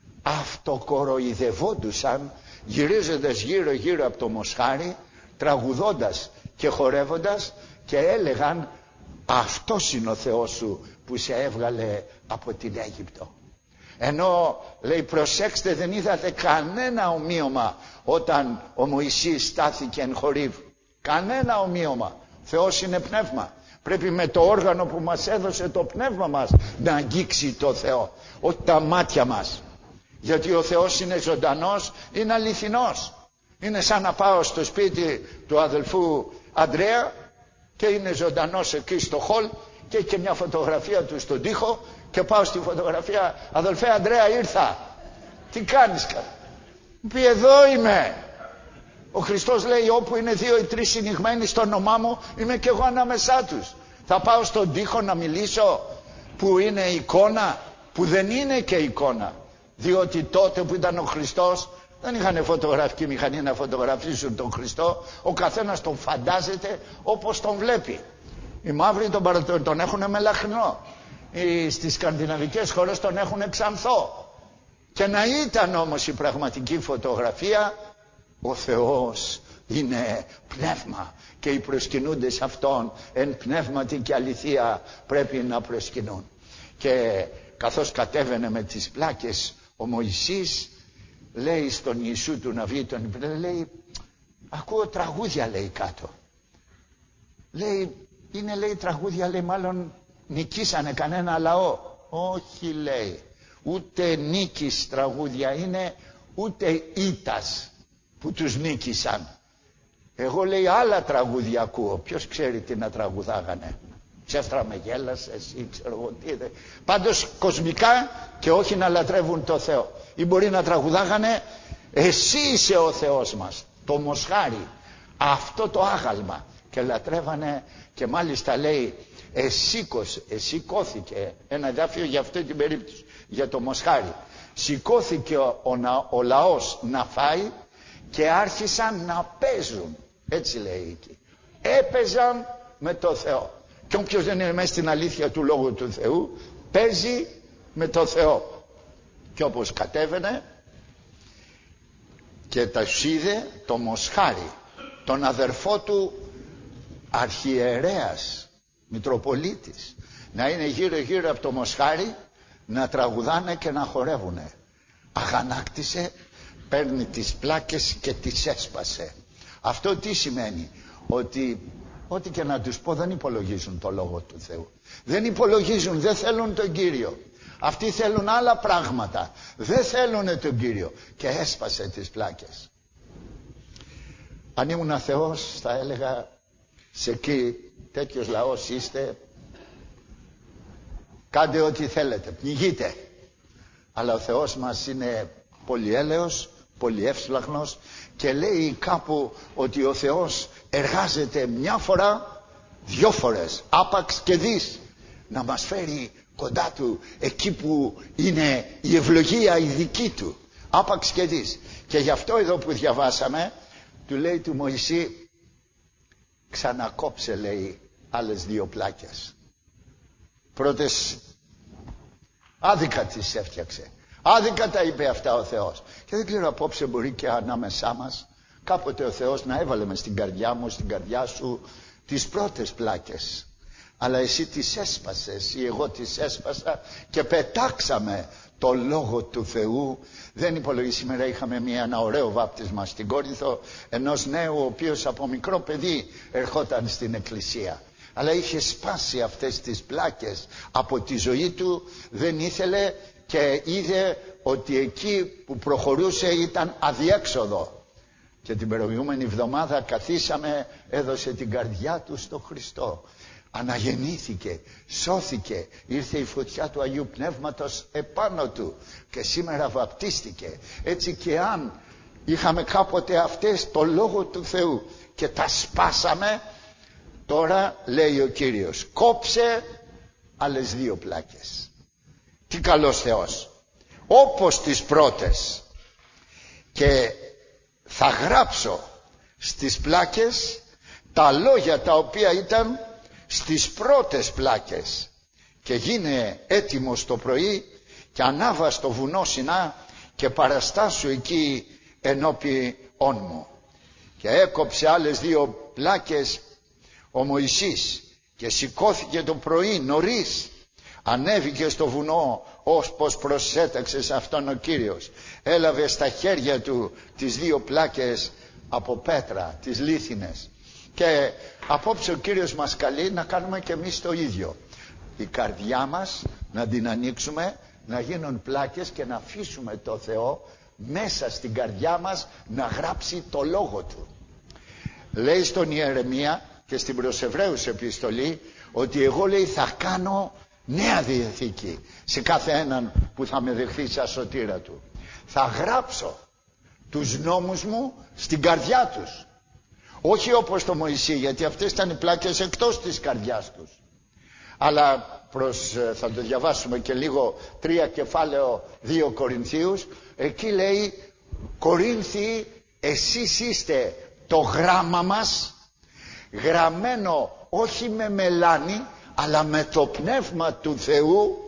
αυτοκοροϊδευόντουσαν γυρίζοντας γύρω γύρω από το μοσχάρι, τραγουδώντας και χορεύοντας, και έλεγαν, αυτός είναι ο Θεός σου που σε έβγαλε από την Αίγυπτο. Ενώ, λέει, προσέξτε, δεν είδατε κανένα ομοίωμα όταν ο Μωυσής στάθηκε εν Χορήβ. Κανένα ομοίωμα. Θεός είναι πνεύμα. Πρέπει με το όργανο που μας έδωσε το πνεύμα μας να αγγίξει το Θεό, όχι τα μάτια μας. Γιατί ο Θεός είναι ζωντανός, είναι αληθινός. Είναι σαν να πάω στο σπίτι του αδελφού Αντρέα και είναι ζωντανός εκεί στο χολ και έχει και μια φωτογραφία του στον τοίχο και πάω στη φωτογραφία, αδελφέ Αντρέα ήρθα, τι κάνεις? Μου πει εδώ είμαι. Ο Χριστός λέει όπου είναι 2 ή 3 συνηγμένοι στο όνομά μου είμαι και εγώ ανάμεσά τους. Θα πάω στον τοίχο να μιλήσω που είναι εικόνα, που δεν είναι και εικόνα, διότι τότε που ήταν ο Χριστός δεν είχαν φωτογραφική μηχανή να φωτογραφίσουν τον Χριστό. Ο καθένας τον φαντάζεται όπως τον βλέπει. Οι μαύροι τον έχουν με λαχνό, στις σκανδιναβικές χώρες τον έχουν ξανθό. Και να ήταν όμως η πραγματική φωτογραφία, ο Θεός είναι πνεύμα και οι προσκυνούντες αυτόν εν πνεύματι και αληθεία πρέπει να προσκυνούν. Και καθώς κατέβαινε με τις πλάκες ο Μωυσής, λέει στον Ιησού του να βγει τον υπηρετή, λέει ακούω τραγούδια, λέει κάτω. Λέει είναι, λέει τραγούδια, λέει μάλλον νικήσανε κανένα λαό. Όχι, λέει, ούτε νίκης τραγούδια είναι, ούτε ήττας που τους νίκησαν. Εγώ, λέει, άλλα τραγούδια ακούω. Ποιος ξέρει τι να τραγουδάγανε? Ψεύτρα με γέλασες ή ξέρω εγώ τι. Πάντως κοσμικά και όχι να λατρεύουν το Θεό. Ή μπορεί να τραγουδάγανε εσύ είσαι ο Θεός μας, το μοσχάρι, αυτό το άγαλμα. Και λατρεύανε και μάλιστα λέει σηκώθηκε ένα εδάφιο για αυτή την περίπτωση, για το μοσχάρι. Σηκώθηκε ο λαός να φάει και άρχισαν να παίζουν. Έτσι λέει εκεί. Έπαιζαν με το Θεό. Και όποιος δεν είναι μέσα στην αλήθεια του Λόγου του Θεού παίζει με το Θεό. Και όπως κατέβαινε και τα είδε το μοσχάρι, τον αδερφό του αρχιερέας, Μητροπολίτης, να είναι γύρω από το μοσχάρι, να τραγουδάνε και να χορεύουνε. Αγανάκτησε, παίρνει τις πλάκες και τις έσπασε. Αυτό τι σημαίνει? Ότι ό,τι και να τους πω δεν υπολογίζουν το Λόγο του Θεού. Δεν υπολογίζουν, δεν θέλουν τον Κύριο. Αυτοί θέλουν άλλα πράγματα, δεν θέλουν τον Κύριο. Και έσπασε τις πλάκες. Αν ήμουν Θεός θα έλεγα σε εκεί, τέτοιος λαός είστε, κάντε ό,τι θέλετε, πνιγείτε. Αλλά ο Θεός μας είναι πολυέλεος, πολυεύσλαχνος και λέει κάπου ότι ο Θεός εργάζεται μια φορά, 2 φορές, άπαξ και δις, να μας φέρει κοντά του εκεί που είναι η ευλογία η δική του, άπαξ και δις. Και γι' αυτό εδώ που διαβάσαμε του λέει του Μωυσή, ξανακόψε, λέει, άλλες 2 πλάκες. Πρώτες άδικα τις έφτιαξε, άδικα τα είπε αυτά ο Θεός. Και δεν ξέρω, απόψε μπορεί και ανάμεσά μας κάποτε ο Θεός να έβαλε μες στην καρδιά μου, στην καρδιά σου τις πρώτες πλάκες, αλλά εσύ τις έσπασες ή εγώ τις έσπασα και πετάξαμε το Λόγο του Θεού. Δεν υπολογίζει. Σήμερα είχαμε ένα ωραίο βάπτισμα στην Κόρινθο ενός νέου ο οποίος από μικρό παιδί ερχόταν στην εκκλησία, αλλά είχε σπάσει αυτές τις πλάκες από τη ζωή του, δεν ήθελε και είδε ότι εκεί που προχωρούσε ήταν αδιέξοδο. Και την προηγούμενη εβδομάδα καθίσαμε, έδωσε την καρδιά του στο Χριστό, αναγεννήθηκε, σώθηκε, ήρθε η φωτιά του Αγίου Πνεύματος επάνω του και σήμερα βαπτίστηκε. Έτσι και αν είχαμε κάποτε αυτές το Λόγο του Θεού και τα σπάσαμε, τώρα λέει ο Κύριος κόψε άλλες 2 πλάκες. Τι καλός Θεός, όπως τις πρώτες, και θα γράψω στις πλάκες τα λόγια τα οποία ήταν στις πρώτες πλάκες. Και γίνε έτοιμος το πρωί και ανάβα στο βουνό Σινά και παραστάσου εκεί ενώπιον μου. Και έκοψε άλλες 2 πλάκες ο Μωυσής και σηκώθηκε το πρωί νωρίς, ανέβηκε στο βουνό όπως προσέταξε σε αυτόν ο Κύριος. Έλαβε στα χέρια του τις 2 πλάκες από πέτρα, τις λίθινες. Και απόψε ο Κύριος μας καλεί να κάνουμε και εμείς το ίδιο. Η καρδιά μας να την ανοίξουμε, να γίνουν πλάκες και να αφήσουμε το Θεό μέσα στην καρδιά μας να γράψει το λόγο του. Λέει στον Ιερεμία και στην προς Εβραίους επιστολή ότι εγώ, λέει, θα κάνω νέα διαθήκη σε κάθε έναν που θα με δεχθεί σαν σωτήρα του. Θα γράψω τους νόμους μου στην καρδιά τους. Όχι όπως το Μωυσή, γιατί αυτές ήταν οι πλάκες εκτός της καρδιάς τους. Αλλά θα το διαβάσουμε και λίγο, 3 κεφάλαιο 2 Κορινθίους. Εκεί λέει, Κορίνθιοι, εσείς είστε το γράμμα μας, γραμμένο όχι με μελάνι αλλά με το πνεύμα του Θεού,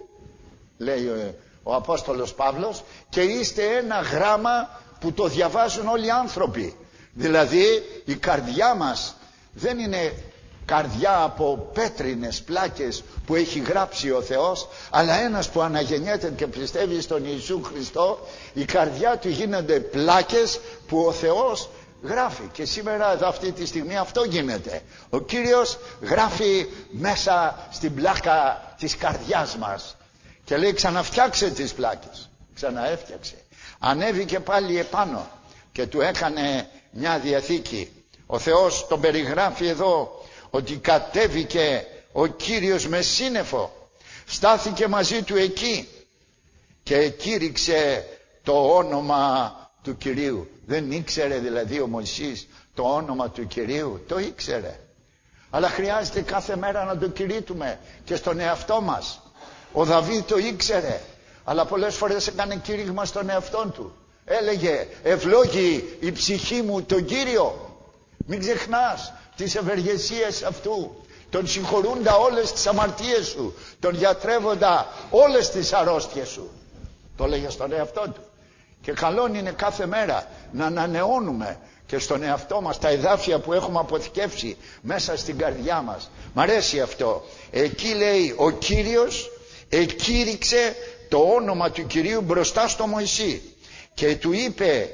λέει ο Απόστολος Παύλος, και είστε ένα γράμμα που το διαβάζουν όλοι οι άνθρωποι. Δηλαδή η καρδιά μας δεν είναι καρδιά από πέτρινες πλάκες που έχει γράψει ο Θεός, αλλά ένας που αναγεννιέται και πιστεύει στον Ιησού Χριστό, η καρδιά του γίνονται πλάκες που ο Θεός γράφει. Και σήμερα εδώ αυτή τη στιγμή αυτό γίνεται. Ο Κύριος γράφει μέσα στην πλάκα της καρδιάς μας και λέει, ξαναφτιάξε τις πλάκες. Ξαναέφτιαξε. Ανέβηκε πάλι επάνω και του έκανε μια διαθήκη. Ο Θεός τον περιγράφει εδώ ότι κατέβηκε ο Κύριος με σύννεφο, στάθηκε μαζί του εκεί και κήρυξε το όνομα του Κυρίου. Δεν ήξερε δηλαδή ο Μωυσής το όνομα του Κυρίου? Το ήξερε, αλλά χρειάζεται κάθε μέρα να το κηρύττουμε και στον εαυτό μας. Ο Δαβίδ το ήξερε, αλλά πολλές φορές έκανε κήρυγμα στον εαυτόν του. Έλεγε, ευλόγη η ψυχή μου τον Κύριο. Μην ξεχνάς τις ευεργεσίες αυτού. Τον συγχωρούντα όλες τις αμαρτίες σου, τον γιατρεύοντα όλες τις αρρώστιες σου. Το έλεγε στον εαυτό του. Και καλό είναι κάθε μέρα να ανανεώνουμε και στον εαυτό μας τα εδάφια που έχουμε αποθηκεύσει μέσα στην καρδιά μας. Μ' αρέσει αυτό. Εκεί λέει, ο Κύριος εκήρυξε το όνομα του Κυρίου μπροστά στο Μωυσή και του είπε,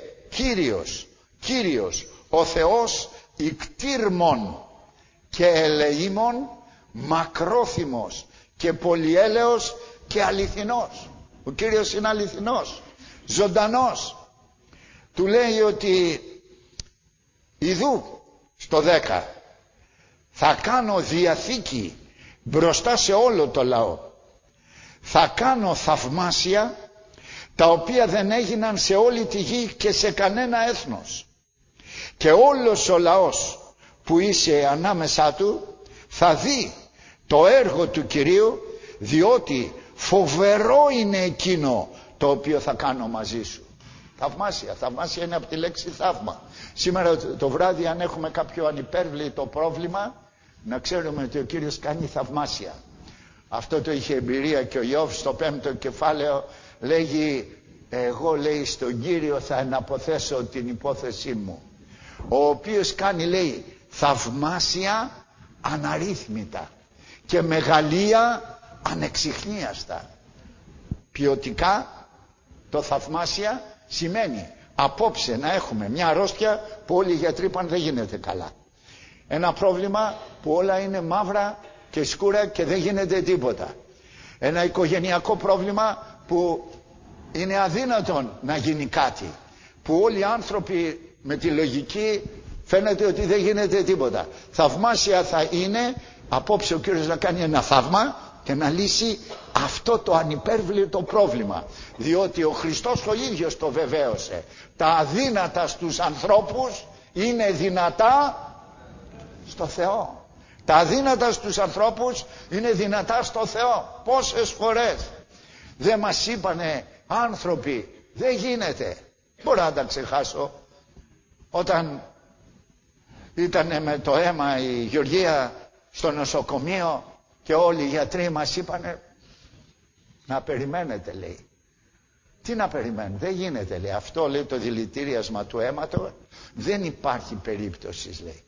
Κύριος ο Θεός ικτήρμων και ελεήμων, μακρόθυμος και πολυέλεος και αληθινός. Ο Κύριος είναι αληθινός, ζωντανός. Του λέει ότι ιδού στο 10 θα κάνω διαθήκη μπροστά σε όλο το λαό. Θα κάνω θαυμάσια τα οποία δεν έγιναν σε όλη τη γη και σε κανένα έθνος. Και όλος ο λαός που είσαι ανάμεσά του θα δει το έργο του Κυρίου, διότι φοβερό είναι εκείνο το οποίο θα κάνω μαζί σου. Θαυμάσια είναι από τη λέξη θαύμα. Σήμερα το βράδυ, αν έχουμε κάποιο ανυπέρβλητο πρόβλημα, να ξέρουμε ότι ο Κύριος κάνει θαυμάσια. Αυτό το είχε εμπειρία και ο Ιώβ στο 5ο κεφάλαιο. Λέγει, εγώ, λέει, στον Κύριο θα εναποθέσω την υπόθεσή μου, ο οποίος κάνει, λέει, θαυμάσια αναρρύθμιτα και μεγαλεία ανεξιχνίαστα. Ποιοτικά το θαυμάσια σημαίνει απόψε να έχουμε μια αρρώστια που όλοι οι γιατροί είπαν δεν γίνεται καλά. Ένα πρόβλημα που όλα είναι μαύρα και σκούρα και δεν γίνεται τίποτα. Ένα οικογενειακό πρόβλημα που είναι αδύνατον να γίνει κάτι, που όλοι οι άνθρωποι με τη λογική φαίνεται ότι δεν γίνεται τίποτα. Θαυμάσια θα είναι απόψε ο Κύριος να κάνει ένα θαύμα και να λύσει αυτό το ανυπέρβλητο πρόβλημα, διότι ο Χριστός ο ίδιος το βεβαίωσε. Τα αδύνατα στους ανθρώπους είναι δυνατά στο Θεό. Τα αδύνατα στους ανθρώπους είναι δυνατά στο Θεό. Πόσες φορές δεν μας είπανε άνθρωποι, δεν γίνεται. Μπορώ να τα ξεχάσω. Όταν ήταν με το αίμα η Γεωργία στο νοσοκομείο και όλοι οι γιατροί μας είπανε να περιμένετε, λέει. Τι να περιμένετε, δεν γίνεται, λέει. Αυτό, λέει, το δηλητήριασμα του αίματος δεν υπάρχει περίπτωση, λέει.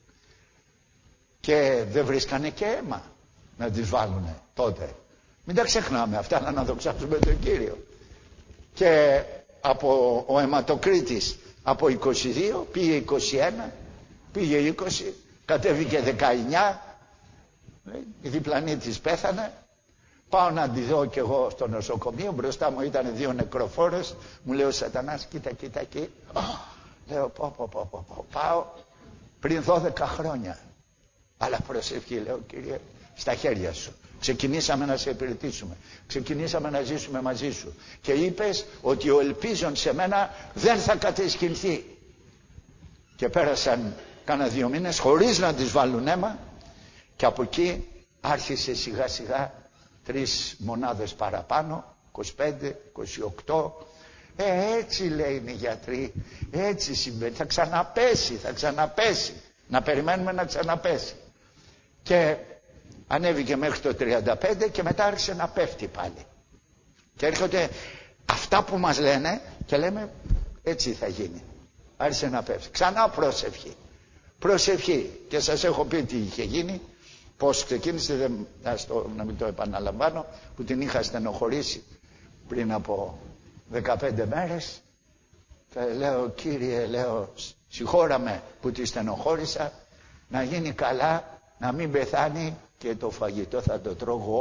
Και δεν βρίσκανε και αίμα να τις βάλουνε τότε. Μην τα ξεχνάμε αυτά, να δοξάσουμε τον Κύριο. Και από ο αιματοκρίτης από 22 πήγε 21, πήγε 20, κατέβηκε 19, η διπλανή της πέθανε. Πάω να τη δω κι εγώ στο νοσοκομείο, μπροστά μου ήταν 2 νεκροφόρες, μου λέει ο Σατανάς κοίτα εκεί. Λέω πάω πριν 12 χρόνια. Αλλά προσευχή, λέω, Κύριε, στα χέρια σου. Ξεκινήσαμε να σε υπηρετήσουμε. Ξεκινήσαμε να ζήσουμε μαζί σου. Και είπες ότι ο ελπίζων σε μένα δεν θα κατεσχυνθεί. Και πέρασαν κάνα 2 μήνες χωρίς να τις βάλουν αίμα. Και από εκεί άρχισε σιγά σιγά 3 μονάδες παραπάνω. 25, 28. Έτσι λέει οι γιατροί. Έτσι συμβαίνει. Θα ξαναπέσει. Να περιμένουμε να ξαναπέσει. Και ανέβηκε μέχρι το 35 και μετά άρχισε να πέφτει πάλι. Και έρχονται αυτά που μας λένε και λέμε έτσι θα γίνει. Άρχισε να πέφτει. Ξανά προσευχή. Και σας έχω πει τι είχε γίνει. Πώς ξεκίνησε, να μην το επαναλαμβάνω, που την είχα στενοχωρήσει πριν από 15 μέρες. Και λέω, Κύριε, λέω, συγχώραμε που τη στενοχώρησα, να γίνει καλά, να μην πεθάνει και το φαγητό θα το τρώγω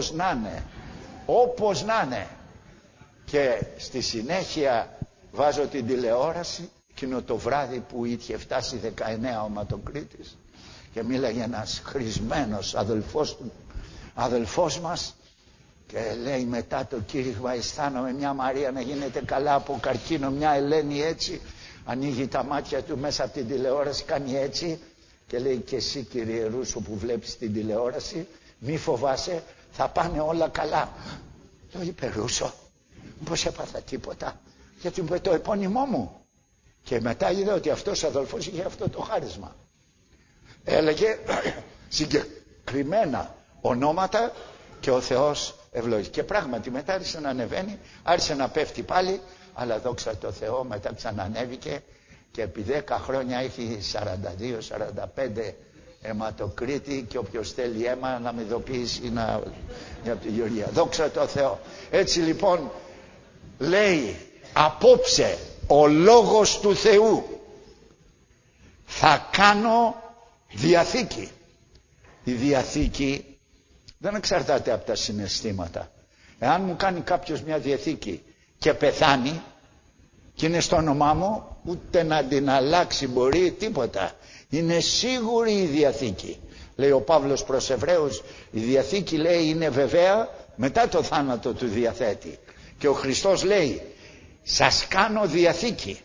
όπως να είναι. Και στη συνέχεια βάζω την τηλεόραση, εκείνο το βράδυ που είχε φτάσει 19 ο ματοκρίτης και μίλαγε ένας χρησμένος αδελφός μας και λέει μετά το κήρυγμα αισθάνομαι μια Μαρία να γίνεται καλά από καρκίνο, μια Ελένη έτσι, ανοίγει τα μάτια του μέσα από την τηλεόραση, κάνει έτσι και λέει και εσύ κύριε Ρούσο που βλέπεις την τηλεόραση μη φοβάσαι, θα πάνε όλα καλά. Λέω, είπε Ρούσο, μήπως έπαθα τίποτα? Γιατί μου είπε το επώνυμό μου. Και μετά είδα ότι αυτός ο αδελφός είχε αυτό το χάρισμα. Έλεγε συγκεκριμένα ονόματα και ο Θεός ευλογεί. Και πράγματι μετά άρχισε να ανεβαίνει, άρχισε να πέφτει πάλι, αλλά δόξα τω Θεώ μετά ξανανέβηκε και επί 10 χρόνια έχει 42-45 αιματοκρίτη και όποιος θέλει αίμα να με ειδοποιήσει για τη Γεωργία. Δόξα τω Θεώ. Έτσι λοιπόν λέει απόψε ο λόγος του Θεού θα κάνω διαθήκη. Η διαθήκη δεν εξαρτάται από τα συναισθήματα. Εάν μου κάνει κάποιος μια διαθήκη και πεθάνει και είναι στο όνομά μου, ούτε να την αλλάξει μπορεί τίποτα. Είναι σίγουρη η διαθήκη. Λέει ο Παύλος προς Εβραίους, η διαθήκη λέει είναι βεβαία μετά το θάνατο του διαθέτη. Και ο Χριστός λέει σας κάνω διαθήκη.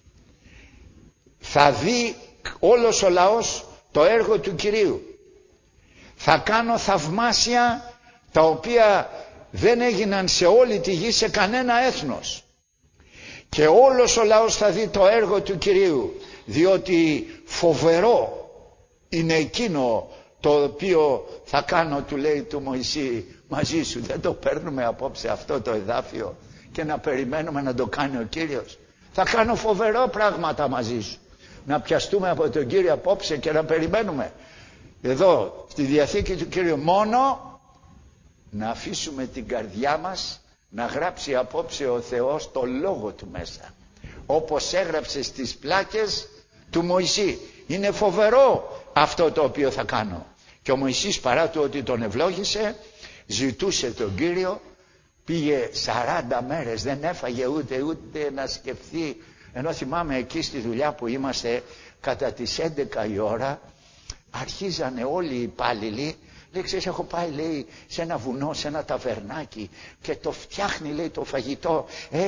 Θα δει όλος ο λαός το έργο του Κυρίου. Θα κάνω θαυμάσια τα οποία δεν έγιναν σε όλη τη γη σε κανένα έθνος. Και όλος ο λαός θα δει το έργο του Κυρίου, διότι φοβερό είναι εκείνο το οποίο θα κάνω, του λέει του Μωυσή, μαζί σου. Δεν το παίρνουμε απόψε αυτό το εδάφιο και να περιμένουμε να το κάνει ο Κύριος? Θα κάνω φοβερό πράγματα μαζί σου. Να πιαστούμε από τον Κύριο απόψε και να περιμένουμε. Εδώ στη Διαθήκη του Κύριου μόνο να αφήσουμε την καρδιά μας να γράψει απόψε ο Θεός το λόγο του μέσα. Όπως έγραψε στις πλάκες του Μωυσή. Είναι φοβερό αυτό το οποίο θα κάνω. Και ο Μωυσής παρά του ότι τον ευλόγησε ζητούσε τον Κύριο. Πήγε 40 μέρες δεν έφαγε ούτε να σκεφτεί. Ενώ θυμάμαι εκεί στη δουλειά που είμαστε κατά τις 11 η ώρα αρχίζανε όλοι οι υπάλληλοι. Λέει ξέρεις έχω πάει λέει σε ένα βουνό, σε ένα ταβερνάκι και το φτιάχνει λέει το φαγητό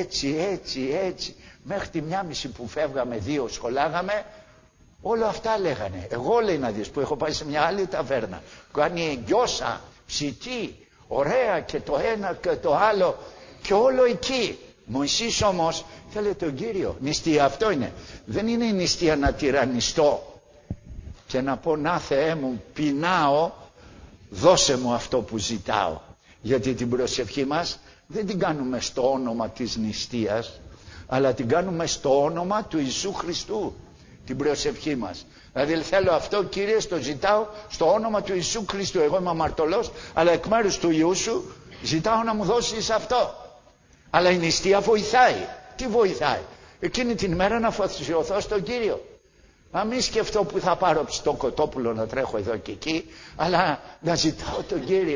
έτσι μέχρι τη 1:30 που φεύγαμε 2 σχολάγαμε. Όλα αυτά λέγανε. Εγώ λέει να δεις που έχω πάει σε μια άλλη ταβέρνα κάνει γκιόσα, ψητή, ωραία και το ένα και το άλλο και όλο εκεί. Μωυσής όμως θέλει τον Κύριο. Νηστεία αυτό είναι. Δεν είναι η νηστεία να τυραννιστώ και να πω να Θεέ μου πεινάω, δώσε μου αυτό που ζητάω. Γιατί την προσευχή μας δεν την κάνουμε στο όνομα της νηστείας, αλλά την κάνουμε στο όνομα του Ιησού Χριστού. Την προσευχή μας. Δηλαδή θέλω αυτό Κύριε, στο ζητάω στο όνομα του Ιησού Χριστού. Εγώ είμαι αμαρτωλός, αλλά εκ μέρους του Υιού σου ζητάω να μου δώσεις αυτό. Αλλά η νηστεία βοηθάει. Τι βοηθάει? Εκείνη την ημέρα να αφοσιωθώ στον Κύριο. Να μην σκεφτώ που θα πάρω στο κοτόπουλο να τρέχω εδώ και εκεί, αλλά να ζητάω τον Κύριο.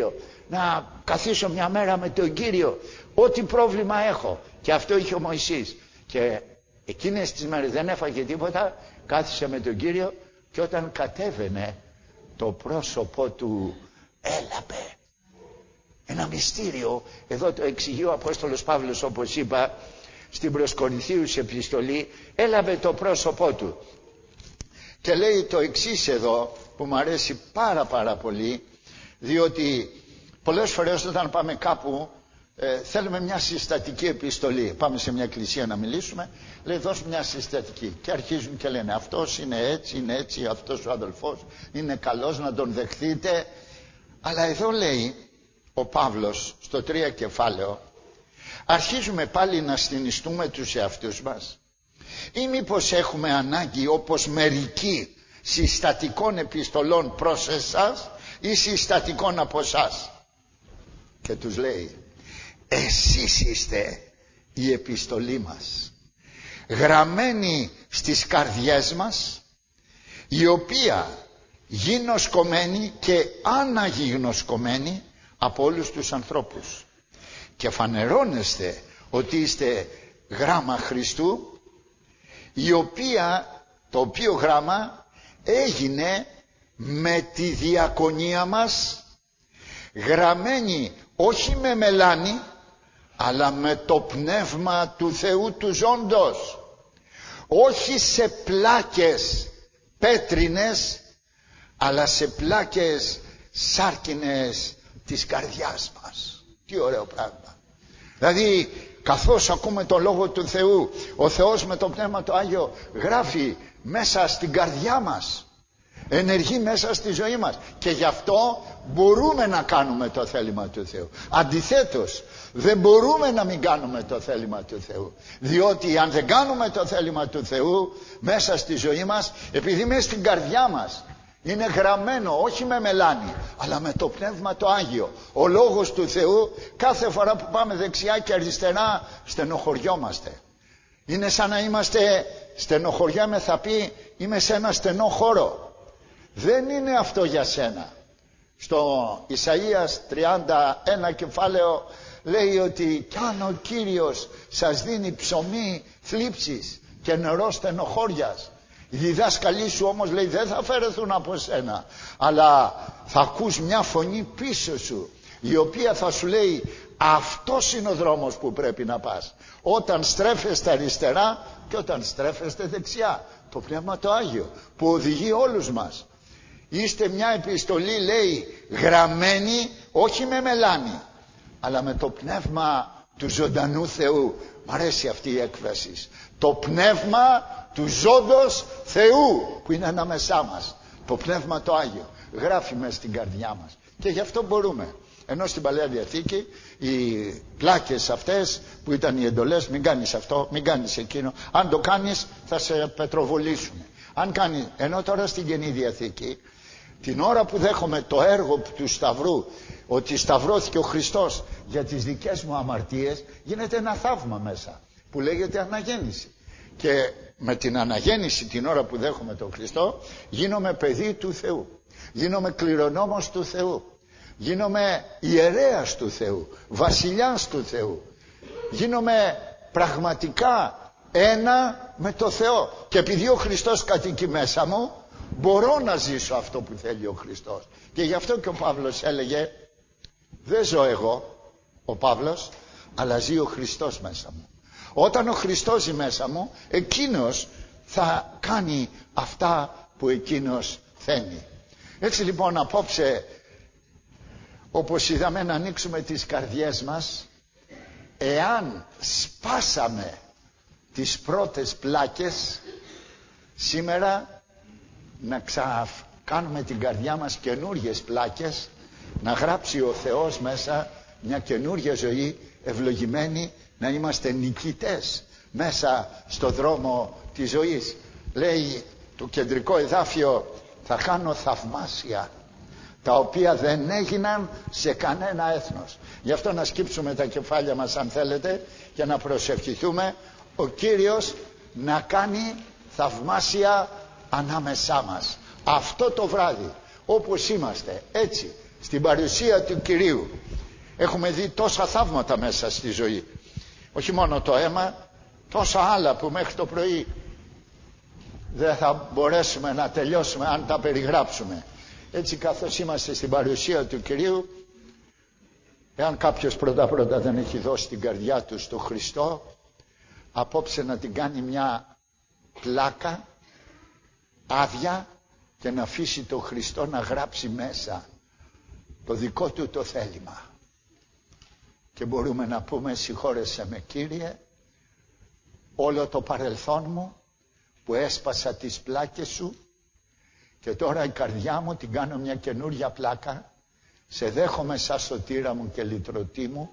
να καθίσω μια μέρα με τον Κύριο, ό,τι πρόβλημα έχω. Και αυτό είχε ο Μωυσής. Και εκείνες τις μέρες δεν έφαγε τίποτα, κάθισε με τον Κύριο, και όταν κατέβαινε το πρόσωπό του έλαπε. Ένα μυστήριο. Εδώ το εξηγεί ο Απόστολος Παύλος, όπως είπα, στην προς Κορινθίους επιστολή. Έλαβε το πρόσωπό του και λέει το εξής εδώ, που μου αρέσει πάρα πολύ, διότι πολλές φορές όταν πάμε κάπου θέλουμε μια συστατική επιστολή. Πάμε σε μια εκκλησία να μιλήσουμε, λέει δώσ' μια συστατική, και αρχίζουν και λένε αυτός είναι έτσι, αυτός ο αδελφός είναι καλός, να τον δεχθείτε. Αλλά εδώ λέει ο Παύλος στο 3 κεφάλαιο, αρχίζουμε πάλι να συνιστούμε τους εαυτούς μας, ή μήπως έχουμε ανάγκη όπως μερικοί συστατικών επιστολών προς εσάς ή συστατικών από εσάς? Και τους λέει, εσείς είστε η επιστολή μας, γραμμένη στις καρδιές μας, η οποία γινωσκωμένη και αναγιγνωσκωμένη από όλους τους ανθρώπους, και φανερώνεστε ότι είστε γράμμα Χριστού, το οποίο γράμμα έγινε με τη διακονία μας, γραμμένη όχι με μελάνι, αλλά με το πνεύμα του Θεού του ζώντος, όχι σε πλάκες πέτρινες, αλλά σε πλάκες σάρκινες της καρδιάς μας. Τι ωραίο πράγμα. Δηλαδή καθώς ακούμε τον Λόγο του Θεού, ο Θεός με το Πνεύμα το Άγιο γράφει μέσα στην καρδιά μας, ενεργεί μέσα στη ζωή μας, και γι' αυτό μπορούμε να κάνουμε το θέλημα του Θεού. Αντιθέτως, δεν μπορούμε να μην κάνουμε το θέλημα του Θεού, διότι αν δεν κάνουμε το θέλημα του Θεού μέσα στη ζωή μας, επειδή μέσα στην καρδιά μας είναι γραμμένο όχι με μελάνι, αλλά με το Πνεύμα το Άγιο, ο Λόγος του Θεού, κάθε φορά που πάμε δεξιά και αριστερά στενοχωριόμαστε. Είναι σαν να είμαστε, στενοχωριάμαι θα πει, είμαι σε ένα στενό χώρο. Δεν είναι αυτό για σένα. Στο Ισαΐας 31 κεφάλαιο λέει ότι κι αν ο Κύριος σας δίνει ψωμί θλίψης και νερό στενοχώριας, οι διδάσκαλοι σου όμως, λέει, δεν θα αφαιρεθούν από σένα, αλλά θα ακούς μια φωνή πίσω σου, η οποία θα σου λέει αυτός είναι ο δρόμος που πρέπει να πας, όταν στρέφεστε αριστερά και όταν στρέφεστε δεξιά. Το Πνεύμα το Άγιο που οδηγεί όλους μας. Είστε μια επιστολή, λέει, γραμμένη όχι με μελάνι, αλλά με το Πνεύμα του ζωντανού Θεού. Μ' αρέσει αυτή η έκφραση. Το Πνεύμα του ζώντος Θεού που είναι ανάμεσά μας. Το Πνεύμα το Άγιο γράφει μέσα στην καρδιά μας, και γι' αυτό μπορούμε. Ενώ στην Παλαιά Διαθήκη οι πλάκες αυτές που ήταν οι εντολές, μην κάνεις αυτό, μην κάνεις εκείνο, αν το κάνεις θα σε πετροβολήσουν. Αν κάνεις, ενώ τώρα στην Καινή Διαθήκη, την ώρα που δέχομαι το έργο του Σταυρού, ότι σταυρώθηκε ο Χριστός για τις δικές μου αμαρτίες, γίνεται ένα θαύμα μέσα που λέγεται αναγέννηση. Και με την αναγέννηση, την ώρα που δέχομαι τον Χριστό, γίνομαι παιδί του Θεού, γίνομαι κληρονόμος του Θεού, γίνομαι ιερέας του Θεού, βασιλιάς του Θεού, γίνομαι πραγματικά ένα με το Θεό. Και επειδή ο Χριστός κατοικεί μέσα μου, μπορώ να ζήσω αυτό που θέλει ο Χριστός. Και γι' αυτό και ο Παύλος έλεγε, δεν ζω εγώ, ο Παύλος, αλλά ζει ο Χριστός μέσα μου. Όταν ο Χριστός ζει μέσα μου, εκείνος θα κάνει αυτά που εκείνος θέλει. Έτσι λοιπόν απόψε, όπως είδαμε, να ανοίξουμε τις καρδιές μας. Εάν σπάσαμε τις πρώτες πλάκες, σήμερα να κάνουμε την καρδιά μας καινούριες πλάκες, να γράψει ο Θεός μέσα μια καινούρια ζωή ευλογημένη, να είμαστε νικητές μέσα στο δρόμο της ζωής. Λέει το κεντρικό εδάφιο, θα κάνω θαυμάσια τα οποία δεν έγιναν σε κανένα έθνος. Γι' αυτό να σκύψουμε τα κεφάλια μας αν θέλετε και να προσευχηθούμε ο Κύριος να κάνει θαυμάσια ανάμεσά μας. Αυτό το βράδυ όπως είμαστε, έτσι, στην παρουσία του Κυρίου. Έχουμε δει τόσα θαύματα μέσα στη ζωή. Όχι μόνο το αίμα, τόσα άλλα που μέχρι το πρωί δεν θα μπορέσουμε να τελειώσουμε αν τα περιγράψουμε. Έτσι, καθώς είμαστε στην παρουσία του Κυρίου, εάν κάποιος πρώτα δεν έχει δώσει την καρδιά του στο Χριστό, απόψε να την κάνει μια πλάκα άδεια και να αφήσει τον Χριστό να γράψει μέσα το δικό του το θέλημα. Και μπορούμε να πούμε: συγχώρεσέ με, Κύριε, όλο το παρελθόν μου που έσπασα τις πλάκες σου, και τώρα η καρδιά μου την κάνω μια καινούρια πλάκα. Σε δέχομαι σαν σωτήρα μου και λυτρωτή μου.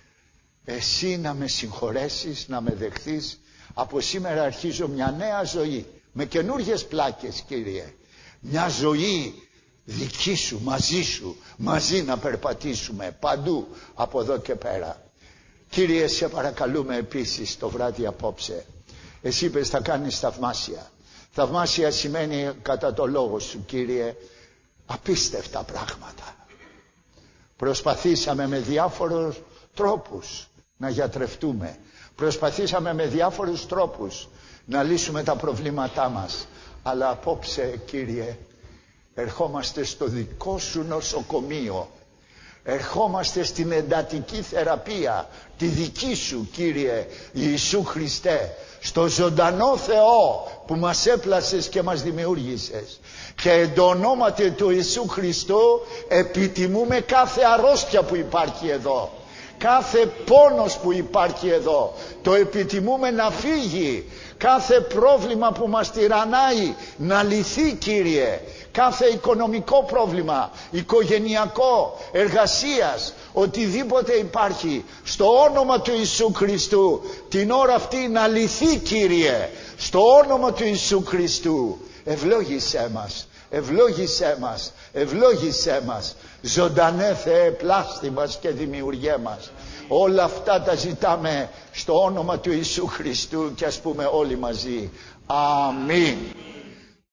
Εσύ να με συγχωρέσεις, να με δεχθείς. Από σήμερα αρχίζω μια νέα ζωή με καινούριες πλάκες, Κύριε. Μια ζωή δική σου, μαζί σου, μαζί να περπατήσουμε παντού από εδώ και πέρα. Κύριε, σε παρακαλούμε επίσης το βράδυ απόψε. Εσύ είπες θα κάνεις θαυμάσια. Θαυμάσια σημαίνει κατά το λόγο σου, Κύριε, απίστευτα πράγματα. Προσπαθήσαμε με διάφορους τρόπους να γιατρευτούμε. Προσπαθήσαμε με διάφορους τρόπους να λύσουμε τα προβλήματά μας. Αλλά απόψε, Κύριε, ερχόμαστε στο δικό σου νοσοκομείο. Ερχόμαστε στην εντατική θεραπεία, τη δική σου, Κύριε Ιησού Χριστέ, στο ζωντανό Θεό που μας έπλασες και μας δημιούργησες. Και εν το ονόματι του Ιησού Χριστού επιτιμούμε κάθε αρρώστια που υπάρχει εδώ, κάθε πόνος που υπάρχει εδώ, το επιτιμούμε να φύγει. Κάθε πρόβλημα που μας τυραννάει να λυθεί, Κύριε. Κάθε οικονομικό πρόβλημα, οικογενειακό, εργασίας, οτιδήποτε υπάρχει, στο όνομα του Ιησού Χριστού την ώρα αυτή να λυθεί, Κύριε. Στο όνομα του Ιησού Χριστού. Ευλόγησέ μας, ευλόγησέ μας, ευλόγησέ μας. Ζωντανέ Θεέ, πλάστη μας και δημιουργέ μας. Όλα αυτά τα ζητάμε στο όνομα του Ιησού Χριστού, και ας πούμε όλοι μαζί αμήν.